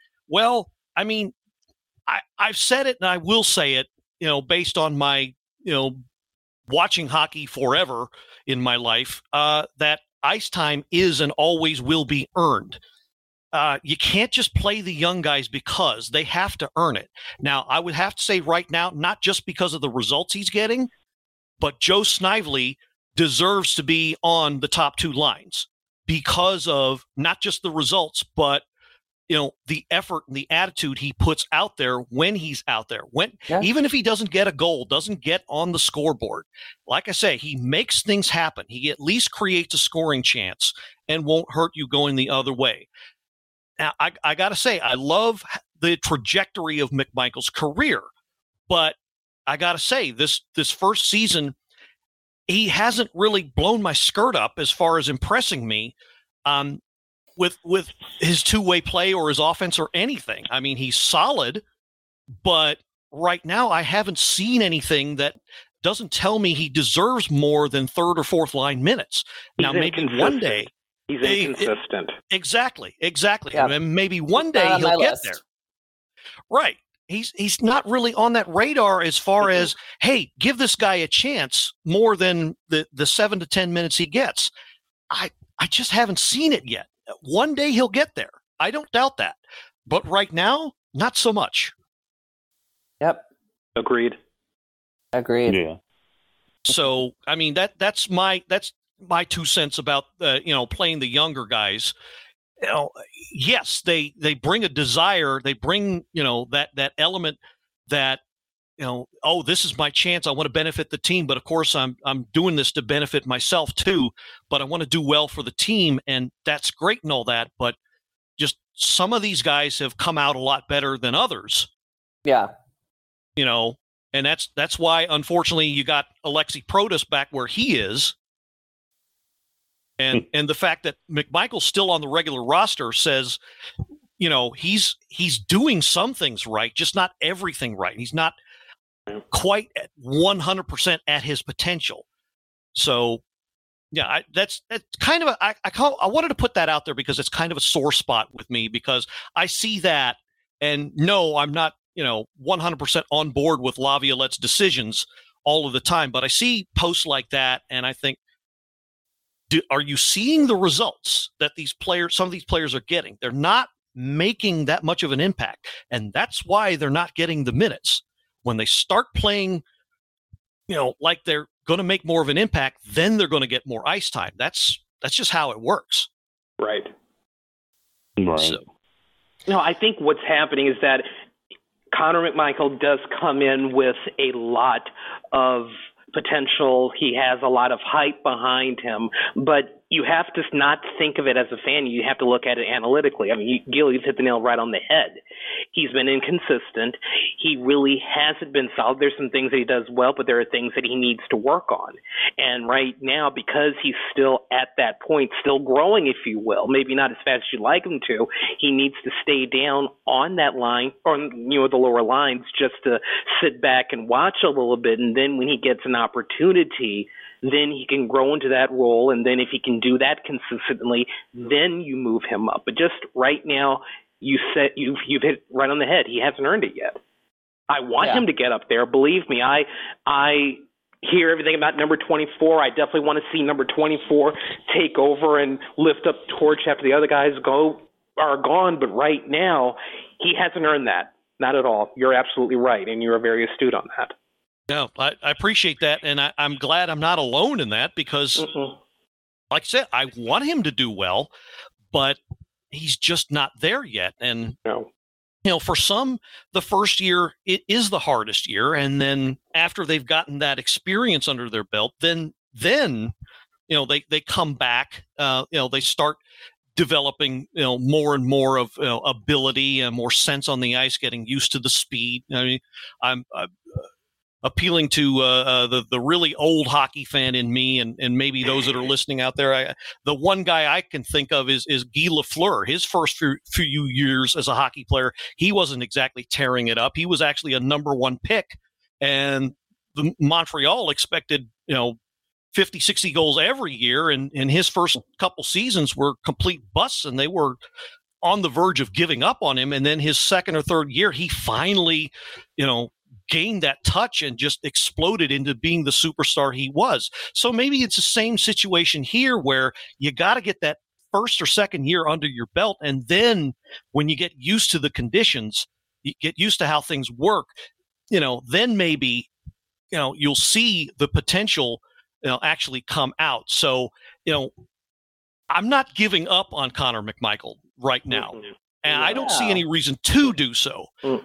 [SPEAKER 4] I've said it and I will say it, based on my, watching hockey forever in my life, that ice time is and always will be earned. You can't just play the young guys because they have to earn it. Now, I would have to say right now, not just because of the results he's getting, but Joe Snively deserves to be on the top 2 lines because of not just the results, but the effort and the attitude he puts out there when he's out there. Even if he doesn't get a goal, doesn't get on the scoreboard, like I say, he makes things happen. He at least creates a scoring chance and won't hurt you going the other way. Now, I got to say, I love the trajectory of McMichael's career, but I got to say, this first season, he hasn't really blown my skirt up as far as impressing me with his two-way play or his offense or anything. I mean, he's solid, but right now I haven't seen anything that doesn't tell me he deserves more than third or fourth line minutes. Now, maybe one day.
[SPEAKER 6] He's inconsistent.
[SPEAKER 4] Exactly.
[SPEAKER 5] Yeah.
[SPEAKER 4] And maybe one day he'll get there. Right. He's not really on that radar as far as, hey, give this guy a chance more than the 7 to 10 minutes he gets. I just haven't seen it yet. One day he'll get there. I don't doubt that. But right now, not so much.
[SPEAKER 5] Yep.
[SPEAKER 6] Agreed.
[SPEAKER 7] Yeah.
[SPEAKER 4] So, I mean, that's my 2 cents about playing the younger guys. Yes, they bring a desire. They bring that element that this is my chance. I want to benefit the team, but of course I'm doing this to benefit myself too. But I want to do well for the team, and that's great and all that. But just some of these guys have come out a lot better than others.
[SPEAKER 5] Yeah.
[SPEAKER 4] And that's why unfortunately you got Alexi Protas back where he is. And the fact that McMichael's still on the regular roster says, he's doing some things right, just not everything right. He's not quite at 100% at his potential. So, yeah, that's kind of I wanted to put that out there because it's kind of a sore spot with me because I see that, and no, I'm not 100% on board with Laviolette's decisions all of the time, but I see posts like that, and I think, are you seeing the results that some of these players are getting? They're not making that much of an impact, and that's why they're not getting the minutes. When they start playing, like they're going to make more of an impact, then they're going to get more ice time. That's just how it works.
[SPEAKER 6] Right.
[SPEAKER 4] So.
[SPEAKER 6] I think what's happening is that Connor McMichael does come in with a lot of potential. He has a lot of hype behind him, but you have to not think of it as a fan. You have to look at it analytically. I mean, Gil, you've hit the nail right on the head. He's been inconsistent. He really hasn't been solid. There's some things that he does well, but there are things that he needs to work on. And right now, because he's still at that point, still growing, if you will, maybe not as fast as you'd like him to, he needs to stay down on that line, or the lower lines, just to sit back and watch a little bit. And then when he gets an opportunity, then he can grow into that role, and then if he can do that consistently, then you move him up. But just right now, you've hit right on the head. He hasn't earned it yet. I want him to get up there. Believe me, I hear everything about number 24. I definitely want to see number 24 take over and lift up the torch after the other guys are gone. But right now, he hasn't earned that. Not at all. You're absolutely right, and you're very astute on that.
[SPEAKER 4] No, I appreciate that, and I'm glad I'm not alone in that because, like I said, I want him to do well, but he's just not there yet. And, for some, the first year, it is the hardest year, and then after they've gotten that experience under their belt, then they come back, they start developing, more and more of ability and more sense on the ice, getting used to the speed. I mean, I'm appealing to the really old hockey fan in me, and maybe those that are listening out there. The one guy I can think of is Guy Lafleur. His first few years as a hockey player, he wasn't exactly tearing it up. He was actually a number one pick, and the Montreal expected 50, 60 goals every year, and his first couple seasons were complete busts, and they were on the verge of giving up on him. And then his second or third year, he finally, gained that touch and just exploded into being the superstar he was. So maybe it's the same situation here where you got to get that first or second year under your belt. And then when you get used to the conditions, you get used to how things work, then maybe, you'll see the potential, actually come out. So, I'm not giving up on Connor McMichael right now. And I don't see any reason to do so.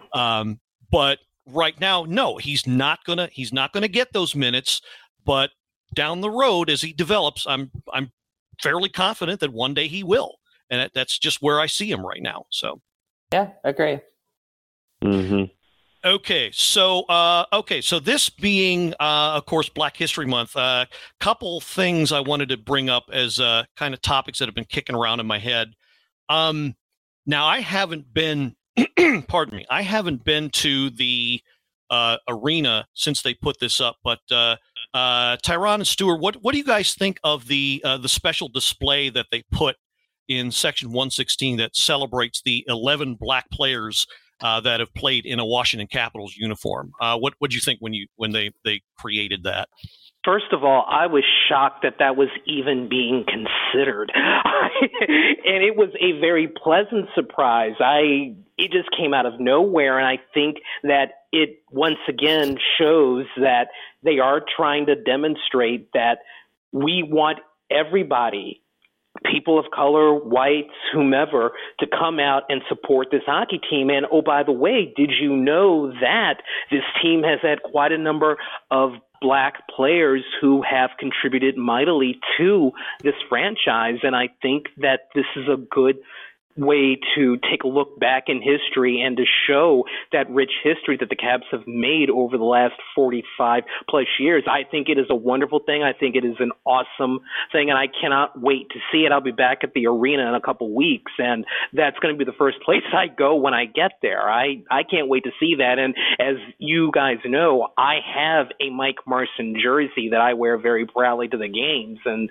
[SPEAKER 4] But right now, no, he's not gonna get those minutes. But down the road, as he develops, I'm fairly confident that one day he will, and that's just where I see him right now. So,
[SPEAKER 5] yeah, agree.
[SPEAKER 4] Okay, so this being, of course, Black History Month, couple things I wanted to bring up as kind of topics that have been kicking around in my head. Now I haven't been, pardon me, I haven't been to the arena since they put this up. But Tyron and Stuart, what do you guys think of the special display that they put in Section 116 that celebrates the 11 Black players that have played in a Washington Capitals uniform? What did you think when they created that?
[SPEAKER 6] First of all, I was shocked that was even being considered. And it was a very pleasant surprise. It just came out of nowhere, and I think that it once again shows that they are trying to demonstrate that we want everybody, people of color, whites, whomever, to come out and support this hockey team. And, oh, by the way, did you know that this team has had quite a number of Black players who have contributed mightily to this franchise? And I think that this is a good way to take a look back in history and to show that rich history that the Caps have made over the last 45 plus years. I think it is a wonderful thing. I think it is an awesome thing, and I cannot wait to see it. I'll be back at the arena in a couple weeks, and that's going to be the first place I go when I get there. I can't wait to see that. And as you guys know, I have a Mike Marson jersey that I wear very proudly to the games, and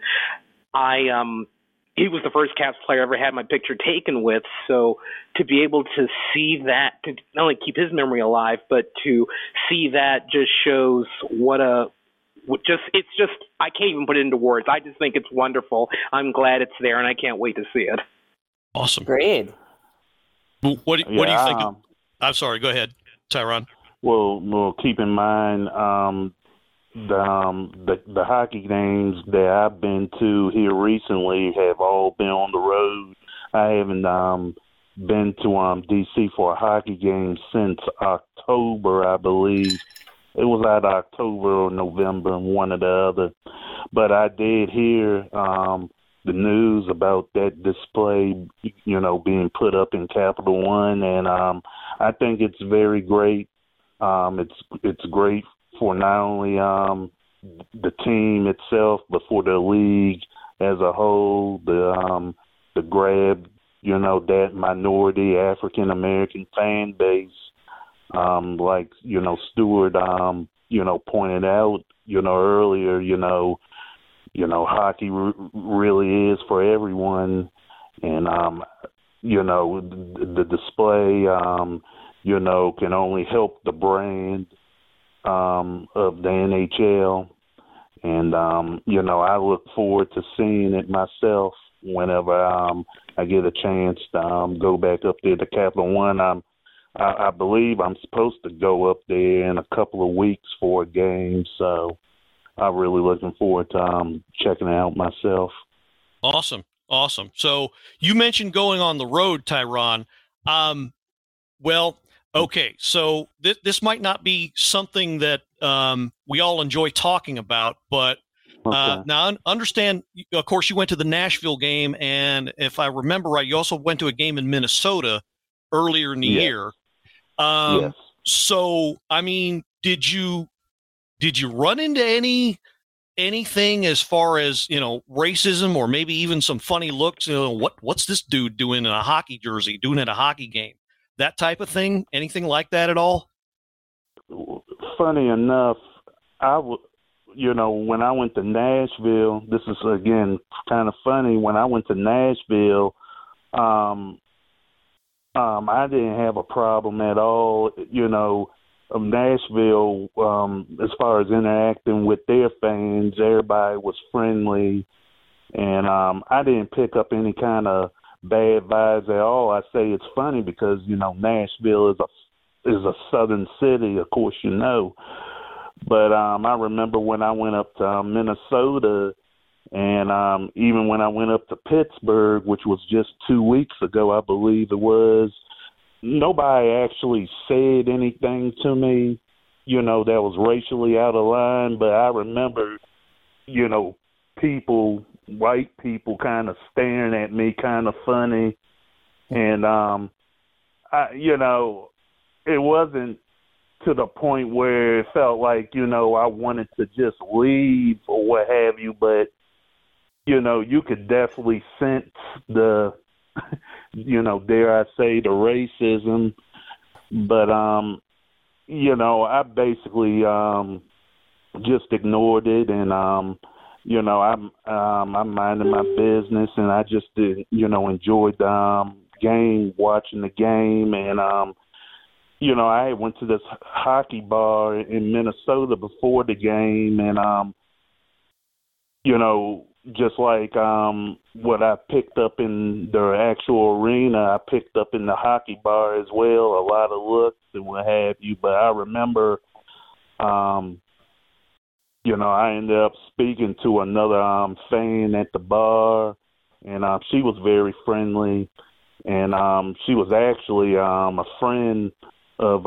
[SPEAKER 6] he was the first Caps player I ever had my picture taken with. So to be able to see that, to not only keep his memory alive, but to see that just shows it's just, I can't even put it into words. I just think it's wonderful. I'm glad it's there, and I can't wait to see it.
[SPEAKER 4] Awesome.
[SPEAKER 5] Great.
[SPEAKER 4] What do you think? I'm sorry, go ahead, Tyron.
[SPEAKER 7] Well, keep in mind, the hockey games that I've been to here recently have all been on the road. I haven't been to D.C. for a hockey game since October, I believe. It was either October or November, one or the other. But I did hear the news about that display, being put up in Capital One, and I think it's very great. It's great for not only the team itself, but for the league as a whole, the grab, that minority African American fan base, like Stuart, pointed out, earlier, hockey really is for everyone, and the display, can only help the brand of the NHL, and I look forward to seeing it myself whenever I get a chance to go back up there to Capital One. I believe I'm supposed to go up there in a couple of weeks for a game, so I'm really looking forward to checking it out myself.
[SPEAKER 4] Awesome. So you mentioned going on the road, Tyron. Okay, so this might not be something that we all enjoy talking about, but now understand, of course, you went to the Nashville game, and if I remember right, you also went to a game in Minnesota earlier in the year.
[SPEAKER 7] Yes.
[SPEAKER 4] So, I mean, did you run into anything as far as, racism or maybe even some funny looks? What's this dude doing in a hockey jersey, doing at a hockey game? That type of thing? Anything like that at all?
[SPEAKER 7] Funny enough, when I went to Nashville, this is, again, kind of funny. When I went to Nashville, I didn't have a problem at all, Nashville, as far as interacting with their fans, everybody was friendly, and I didn't pick up any kind of bad vibes at all. I say it's funny because, Nashville is a southern city, of course, but I remember when I went up to Minnesota, and even when I went up to Pittsburgh, which was just 2 weeks ago, I believe it was, nobody actually said anything to me, that was racially out of line. But I remember, white people kind of staring at me kind of funny. And, it wasn't to the point where it felt like, you know, I wanted to just leave or what have you, but, you know, you could definitely sense the, you know, dare I say, the racism. But, you know, I basically just ignored it, and, you know, I'm minding my business, and I just did, you know, enjoyed the game, watching the game, and, you know, I went to this hockey bar in Minnesota before the game, and, you know, just like what I picked up in the actual arena, I picked up in the hockey bar as well, a lot of looks and what have you. But I remember, you know, I ended up speaking to another fan at the bar, and she was very friendly, and she was actually a friend of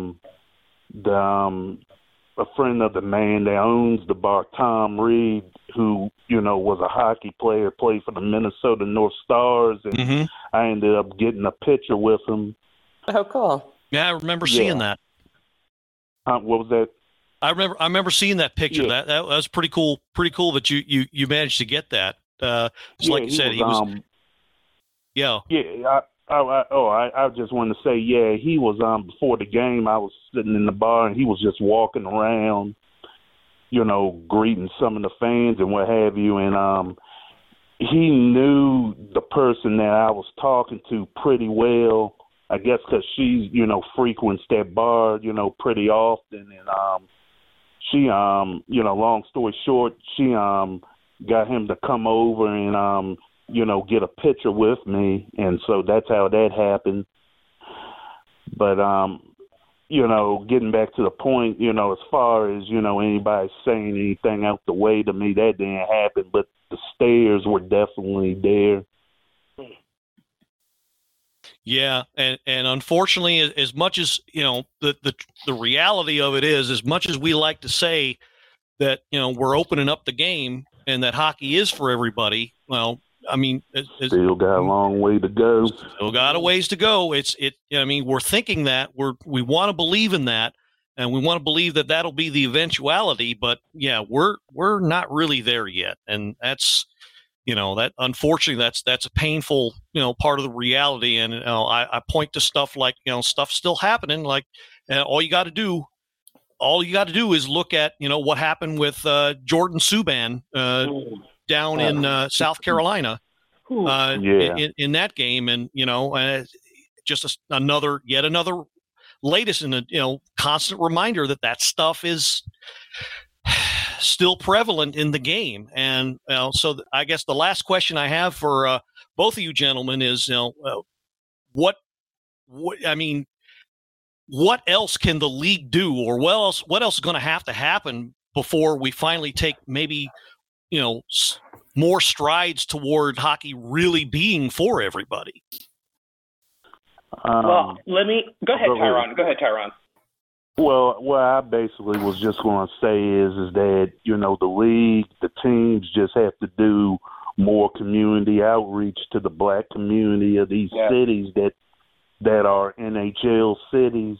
[SPEAKER 7] a friend of the man that owns the bar, Tom Reed, who, you know, was a hockey player, played for the Minnesota North Stars, and I ended up getting a picture with him.
[SPEAKER 5] Oh, cool.
[SPEAKER 4] Yeah, I remember seeing that.
[SPEAKER 7] What was that?
[SPEAKER 4] I remember seeing that picture. Yeah. That was pretty cool. Pretty cool that you managed to get that. Just like you said, he was. Yeah.
[SPEAKER 7] Yeah. I just wanted to say, yeah, he was before the game. I was sitting in the bar, and he was just walking around, you know, greeting some of the fans and what have you. And he knew the person that I was talking to pretty well, I guess, because she, you know, frequents that bar, you know, pretty often. And she, you know, long story short, she got him to come over and you know, get a picture with me, and so that's how that happened. But, you know, getting back to the point, you know, as far as, you know, anybody saying anything out the way to me, that didn't happen, but the stares were definitely there.
[SPEAKER 4] Yeah, and unfortunately, as much as, you know, the reality of it is, as much as we like to say that, you know, we're opening up the game and that hockey is for everybody, well, I mean,
[SPEAKER 7] still got a long way to go.
[SPEAKER 4] Still got a ways to go. I mean, we're thinking that we want to believe in that, and we want to believe that that'll be the eventuality. But yeah, we're not really there yet, and that's, you know, that unfortunately that's a painful, you know, part of the reality. And, you know, I point to stuff like, you know, stuff still happening. Like all you got to do is look at, you know, what happened with Jordan Subban. Down in South Carolina in that game. And, you know, just yet another latest in a, you know, constant reminder that stuff is still prevalent in the game. And, you know, so I guess the last question I have for both of you gentlemen is, you know, what else can the league do, or what else is going to happen before we finally take maybe, you know, more strides toward hockey really being for everybody?
[SPEAKER 6] Well, go ahead, Tyron. Go ahead, Tyron.
[SPEAKER 7] Well, what I basically was just going to say is that, you know, the league, the teams just have to do more community outreach to the black community of these cities that are NHL cities.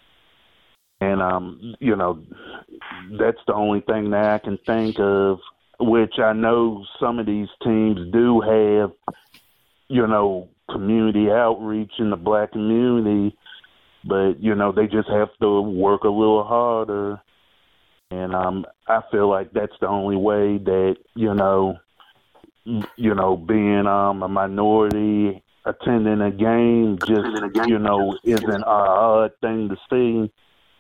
[SPEAKER 7] And, you know, that's the only thing that I can think of, which I know some of these teams do have, you know, community outreach in the black community, but, you know, they just have to work a little harder. And I feel like that's the only way that, you know, being a minority, attending a game just, you know, isn't an odd thing to see.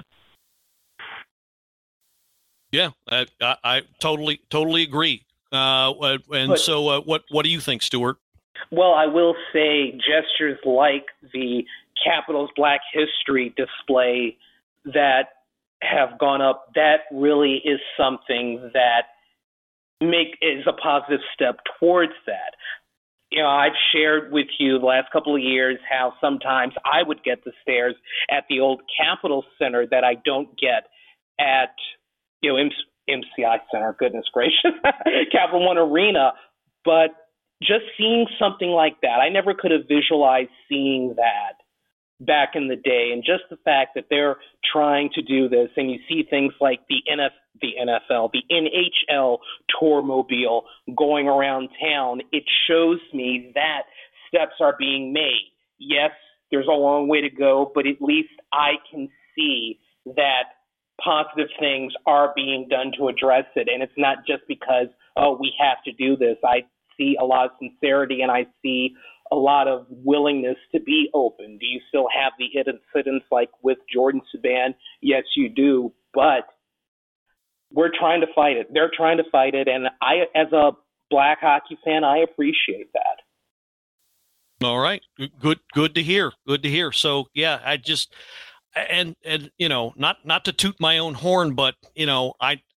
[SPEAKER 4] Yeah, I totally agree. So what do you think, Stuart?
[SPEAKER 6] Well, I will say gestures like the Capitals Black History display that have gone up, that really is something that is a positive step towards that. You know, I've shared with you the last couple of years how sometimes I would get the stares at the old Capitol Center that I don't get at, you know, MCI Center, goodness gracious, Capital One Arena. But just seeing something like that, I never could have visualized seeing that back in the day, and just the fact that they're trying to do this, and you see things like the NFL, the NHL tourmobile going around town, it shows me that steps are being made. Yes, there's a long way to go, but at least I can see that positive things are being done to address it, and it's not just because, oh, we have to do this. I see a lot of sincerity, and I see a lot of willingness to be open. Do you still have the incidents like with Jordan Subban? Yes, you do, but we're trying to fight it. They're trying to fight it, and I, as a black hockey fan, I appreciate that.
[SPEAKER 4] All right. Good to hear. Good to hear. So, yeah, I just and you know, not to toot my own horn, but you know,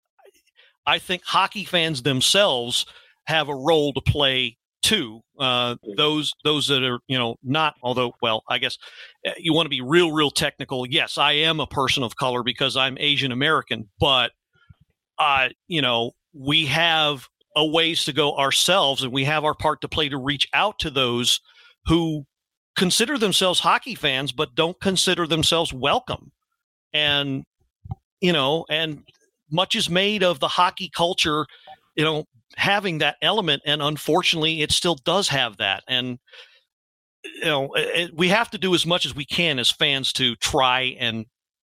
[SPEAKER 4] I think hockey fans themselves have a role to play too. Those that are, you know, not, although, well, I guess you want to be real technical. Yes, I am a person of color because I'm Asian American, but you know, we have a ways to go ourselves, and we have our part to play to reach out to those who consider themselves hockey fans but don't consider themselves welcome. And you know, and much is made of the hockey culture, you know, having that element, and unfortunately it still does have that. And you know, we have to do as much as we can as fans to try and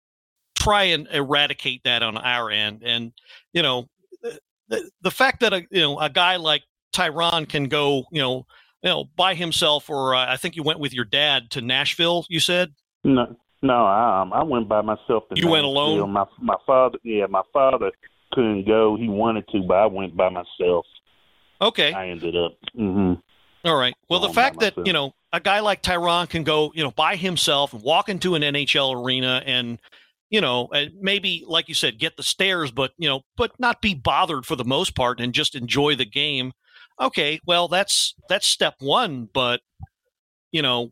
[SPEAKER 4] eradicate that on our end. And you know, the fact that a guy like Tyron can go, you know, by himself, or I think you went with your dad to Nashville, you said?
[SPEAKER 7] No, I went by myself to Nashville.
[SPEAKER 4] You went alone?
[SPEAKER 7] My father couldn't go. He wanted to, but I went by myself.
[SPEAKER 4] Okay.
[SPEAKER 7] I ended up. Mm-hmm.
[SPEAKER 4] All right. Well, the fact that, you know, a guy like Tyron can go, you know, by himself and walk into an NHL arena and, you know, maybe, like you said, get the stares, but, you know, but not be bothered for the most part and just enjoy the game. Okay, well, that's step one, but you know,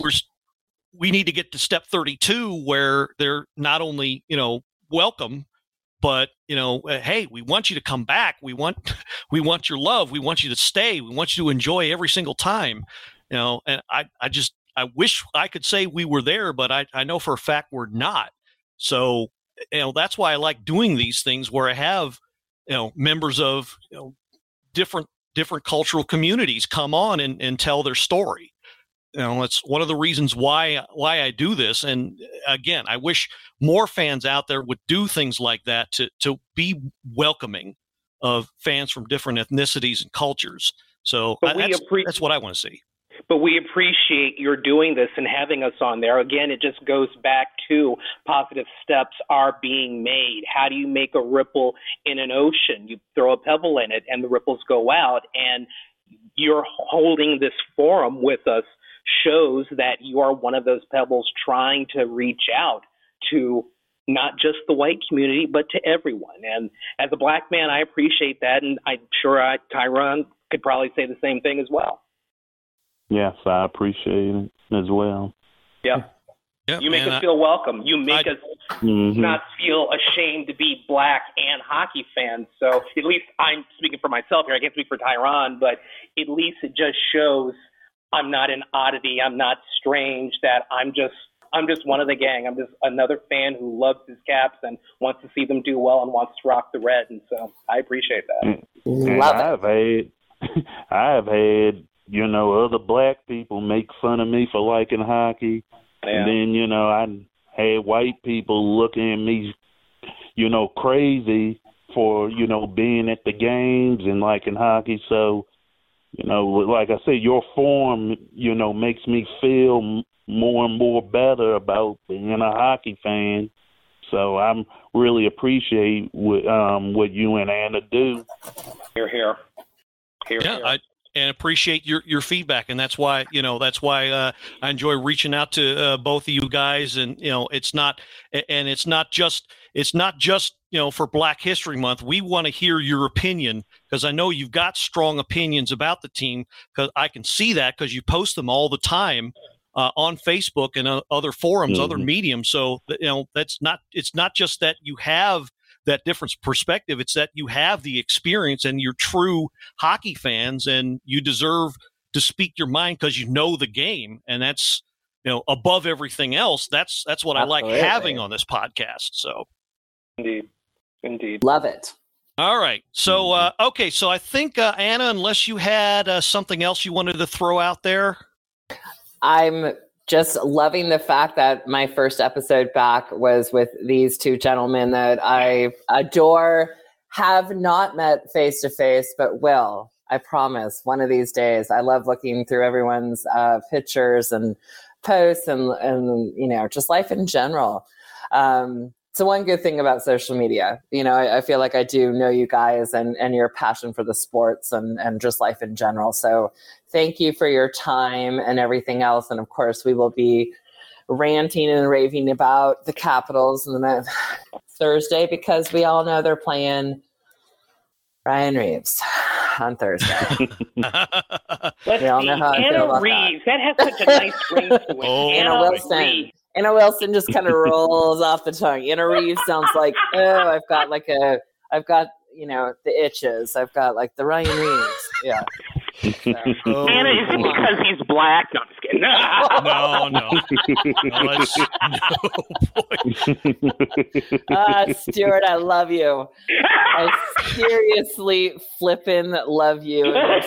[SPEAKER 4] we need to get to step 32 where they're not only, you know, welcome, but you know, hey, we want you to come back. We want your love. We want you to stay. We want you to enjoy every single time. You know, and I wish I could say we were there, but I know for a fact we're not. So, you know, that's why I like doing these things where I have, you know, members of, you know, different cultural communities come on and tell their story. You know, it's one of the reasons why I do this. And again, I wish more fans out there would do things like that to be welcoming of fans from different ethnicities and cultures. So that's what I want to see.
[SPEAKER 6] But we appreciate your doing this and having us on there. Again, it just goes back to positive steps are being made. How do you make a ripple in an ocean? You throw a pebble in it and the ripples go out. And you're holding this forum with us shows that you are one of those pebbles trying to reach out to not just the white community, but to everyone. And as a black man, I appreciate that. And I'm sure Tyron could probably say the same thing as well.
[SPEAKER 7] Yes, I appreciate it as well.
[SPEAKER 6] Yeah.
[SPEAKER 4] Yep.
[SPEAKER 6] You make us feel welcome. You make us not feel ashamed to be black and hockey fans. So at least I'm speaking for myself here. I can't speak for Tyron, but at least it just shows I'm not an oddity. I'm not strange, that I'm just one of the gang. I'm just another fan who loves his Caps and wants to see them do well and wants to rock the red. And so I appreciate that.
[SPEAKER 7] And I have had, you know, other black people make fun of me for liking hockey. Yeah. And then, you know, I had white people looking at me, you know, crazy for, you know, being at the games and liking hockey. So, you know, like I said, your forum, you know, makes me feel more and more better about being a hockey fan. So I'm really appreciate what you and Anna do.
[SPEAKER 6] Here.
[SPEAKER 4] And appreciate your feedback. And that's why I enjoy reaching out to both of you guys. And, you know, it's not just, you know, for Black History Month. We want to hear your opinion, because I know you've got strong opinions about the team, because I can see that because you post them all the time on Facebook and other forums, other mediums. So, you know, it's not just that you have that different perspective. It's that you have the experience and you're true hockey fans, and you deserve to speak your mind because you know the game. And that's, above everything else. That's what I like having on this podcast. So,
[SPEAKER 6] indeed,
[SPEAKER 5] love it.
[SPEAKER 4] All right. So, okay. So I think Anna, unless you had something else you wanted to throw out there,
[SPEAKER 5] I'm just loving the fact that my first episode back was with these two gentlemen that I adore. Have not met face to face, but will. I promise. One of these days. I love looking through everyone's pictures and posts and just life in general. So one good thing about social media, I feel like I do know you guys and your passion for the sports and just life in general. So thank you for your time and everything else. And of course, we will be ranting and raving about the Capitals on Thursday because we all know they're playing Ryan Reaves on Thursday. We all know how I feel about
[SPEAKER 6] Reaves. That has such a nice ring to it.
[SPEAKER 5] Anna Wilson. Anna Wilson just kind of rolls off the tongue. Anna Reaves sounds like, I've got the itches. I've got like the Ryan Reaves. Yeah. So,
[SPEAKER 6] Anna, is it because he's black? No, I'm just kidding.
[SPEAKER 4] No.
[SPEAKER 5] Stuart, I love you. I seriously flippin' love you. Oh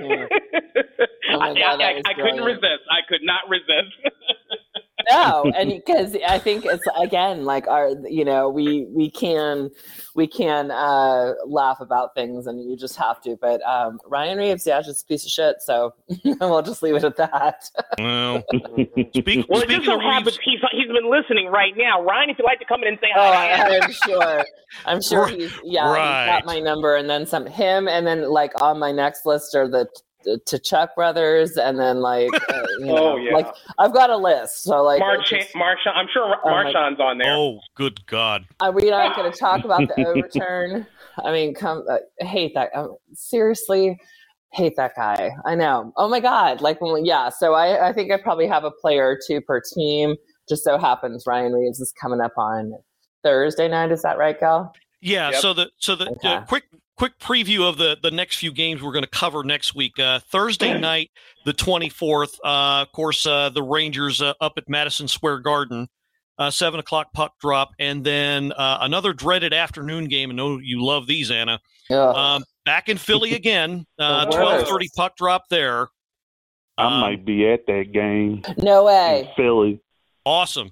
[SPEAKER 5] my God,
[SPEAKER 6] I couldn't resist. I could not resist.
[SPEAKER 5] No, and because I think it's again like we can laugh about things and you just have to. But Ryan Reaves, just a piece of shit. So we'll just leave it at that.
[SPEAKER 4] Well,
[SPEAKER 6] it just so happens he's been listening right now. Ryan, if you'd like to come in and say hi.
[SPEAKER 5] I'm sure he's He's got my number and then some. Him and then like on my next list are the Chuck brothers, and then like like I've got a list. So like
[SPEAKER 6] Marshawn, I'm sure Marshawn's on there.
[SPEAKER 4] Oh, good God!
[SPEAKER 5] Are we not going to talk about the overturn? I mean, I hate that. Seriously, hate that guy. I know. Oh my God! So I think I probably have a player or two per team. Just so happens Ryan Reaves is coming up on Thursday night. Is that right, Gal?
[SPEAKER 4] Yeah. Yep. So the quick preview of the next few games we're going to cover next week. Thursday night, the 24th, of course, the Rangers up at Madison Square Garden, 7 o'clock puck drop, and then another dreaded afternoon game. I know you love these, Anna. Back in Philly again, 12:30 puck drop there.
[SPEAKER 7] I might be at that game.
[SPEAKER 5] No way.
[SPEAKER 7] In Philly.
[SPEAKER 4] Awesome.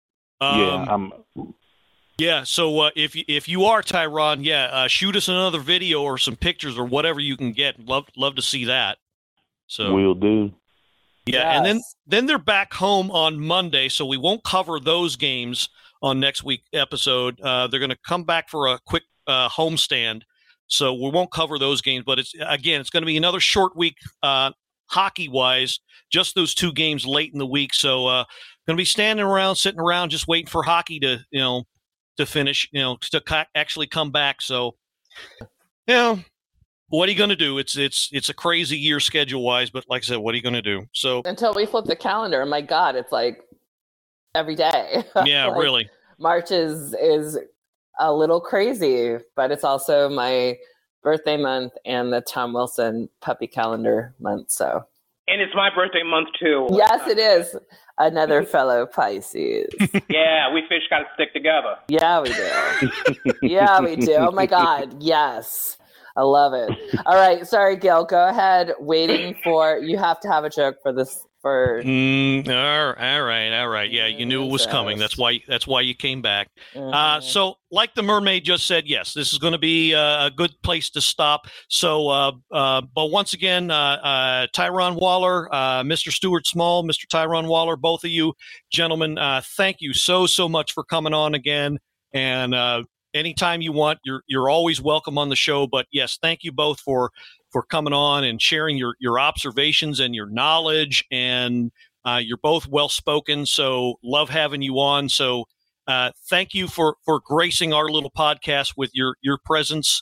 [SPEAKER 4] Yeah, so if you are Tyron, shoot us another video or some pictures or whatever you can get. Love to see that. So
[SPEAKER 7] we'll do.
[SPEAKER 4] Yeah, yes. And then they're back home on Monday, so we won't cover those games on next week's episode. They're going to come back for a quick homestand, so we won't cover those games. But it's going to be another short week hockey-wise, just those two games late in the week. So going to be sitting around, just waiting for hockey to finish, to actually come back. So, what are you going to do? It's a crazy year schedule wise, but like I said, what are you going to do? So
[SPEAKER 5] until we flip the calendar, my God, it's like every day.
[SPEAKER 4] Yeah,
[SPEAKER 5] like,
[SPEAKER 4] really.
[SPEAKER 5] March is a little crazy, but it's also my birthday month and the Tom Wilson puppy calendar month. So.
[SPEAKER 6] And it's my birthday month too.
[SPEAKER 5] Yes, it is. Another fellow Pisces.
[SPEAKER 6] Yeah, we fish got to stick together.
[SPEAKER 5] Yeah, we do. Yeah, we do. Oh my God, yes. I love it. All right, sorry, Gil. Go ahead. Waiting for you. Have to have a joke for this. For
[SPEAKER 4] all right. Yeah, you knew it was coming. That's why you came back. So, like the mermaid just said, yes, this is going to be a good place to stop. So, but once again, Tyron Waller, Mr. Stuart Small, Mr. Tyron Waller, both of you gentlemen, thank you so much for coming on again. And anytime you want, you're always welcome on the show. But yes, thank you both for coming on and sharing your observations and your knowledge. And you're both well-spoken, so love having you on. So thank you for gracing our little podcast with your presence.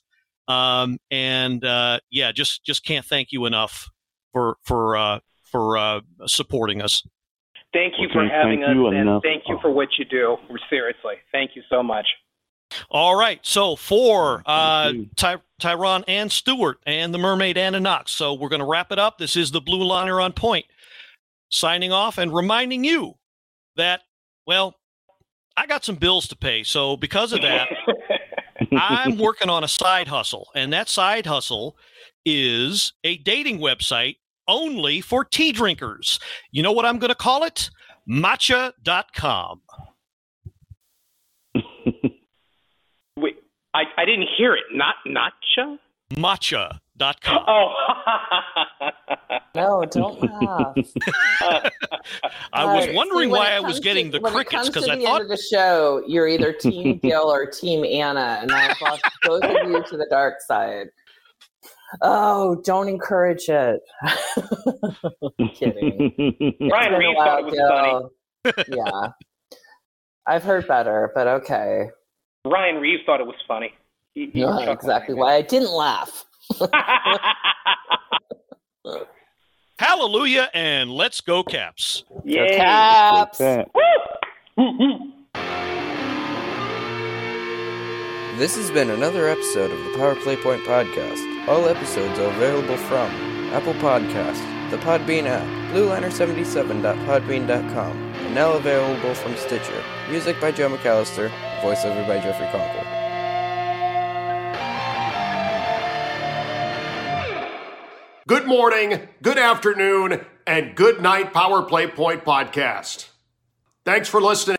[SPEAKER 4] Just can't thank you enough for supporting us.
[SPEAKER 6] Thank you for having us, and thank you for what you do. Seriously, thank you so much.
[SPEAKER 4] All right, so for Tyron and Stuart and the mermaid Anna Knox, so we're going to wrap it up. This is the Blue Liner on Point, signing off and reminding you that, well, I got some bills to pay. So because of that, I'm working on a side hustle. And that side hustle is a dating website only for tea drinkers. You know what I'm going to call it? Matcha.com.
[SPEAKER 6] Wait, I didn't hear it. Natcha?
[SPEAKER 4] Matcha.com.
[SPEAKER 6] Oh.
[SPEAKER 5] No, don't laugh.
[SPEAKER 4] I was wondering why I was getting the crickets, because I
[SPEAKER 5] When it comes to the
[SPEAKER 4] thought
[SPEAKER 5] end of the show, you're either Team Gil or Team Anna, and I've lost both of you to the dark side. Oh, don't encourage it. I'm kidding.
[SPEAKER 6] Ryan Reeves thought it was funny.
[SPEAKER 5] Yeah. I've heard better, but okay.
[SPEAKER 6] Ryan Reeves thought it was funny.
[SPEAKER 5] Yeah, exactly why I didn't laugh.
[SPEAKER 4] hallelujah and let's go Caps.
[SPEAKER 6] Yay.
[SPEAKER 5] Caps.
[SPEAKER 8] This has been another episode of the Power Play Point Podcast. All episodes are available from Apple Podcasts, the Podbean app, BlueLiner77.podbean.com, and now available from Stitcher. Music by Joe McAllister, voiceover by Jeffrey Conkle.
[SPEAKER 1] Good morning, good afternoon, and good night, Power Play Point Podcast. Thanks for listening.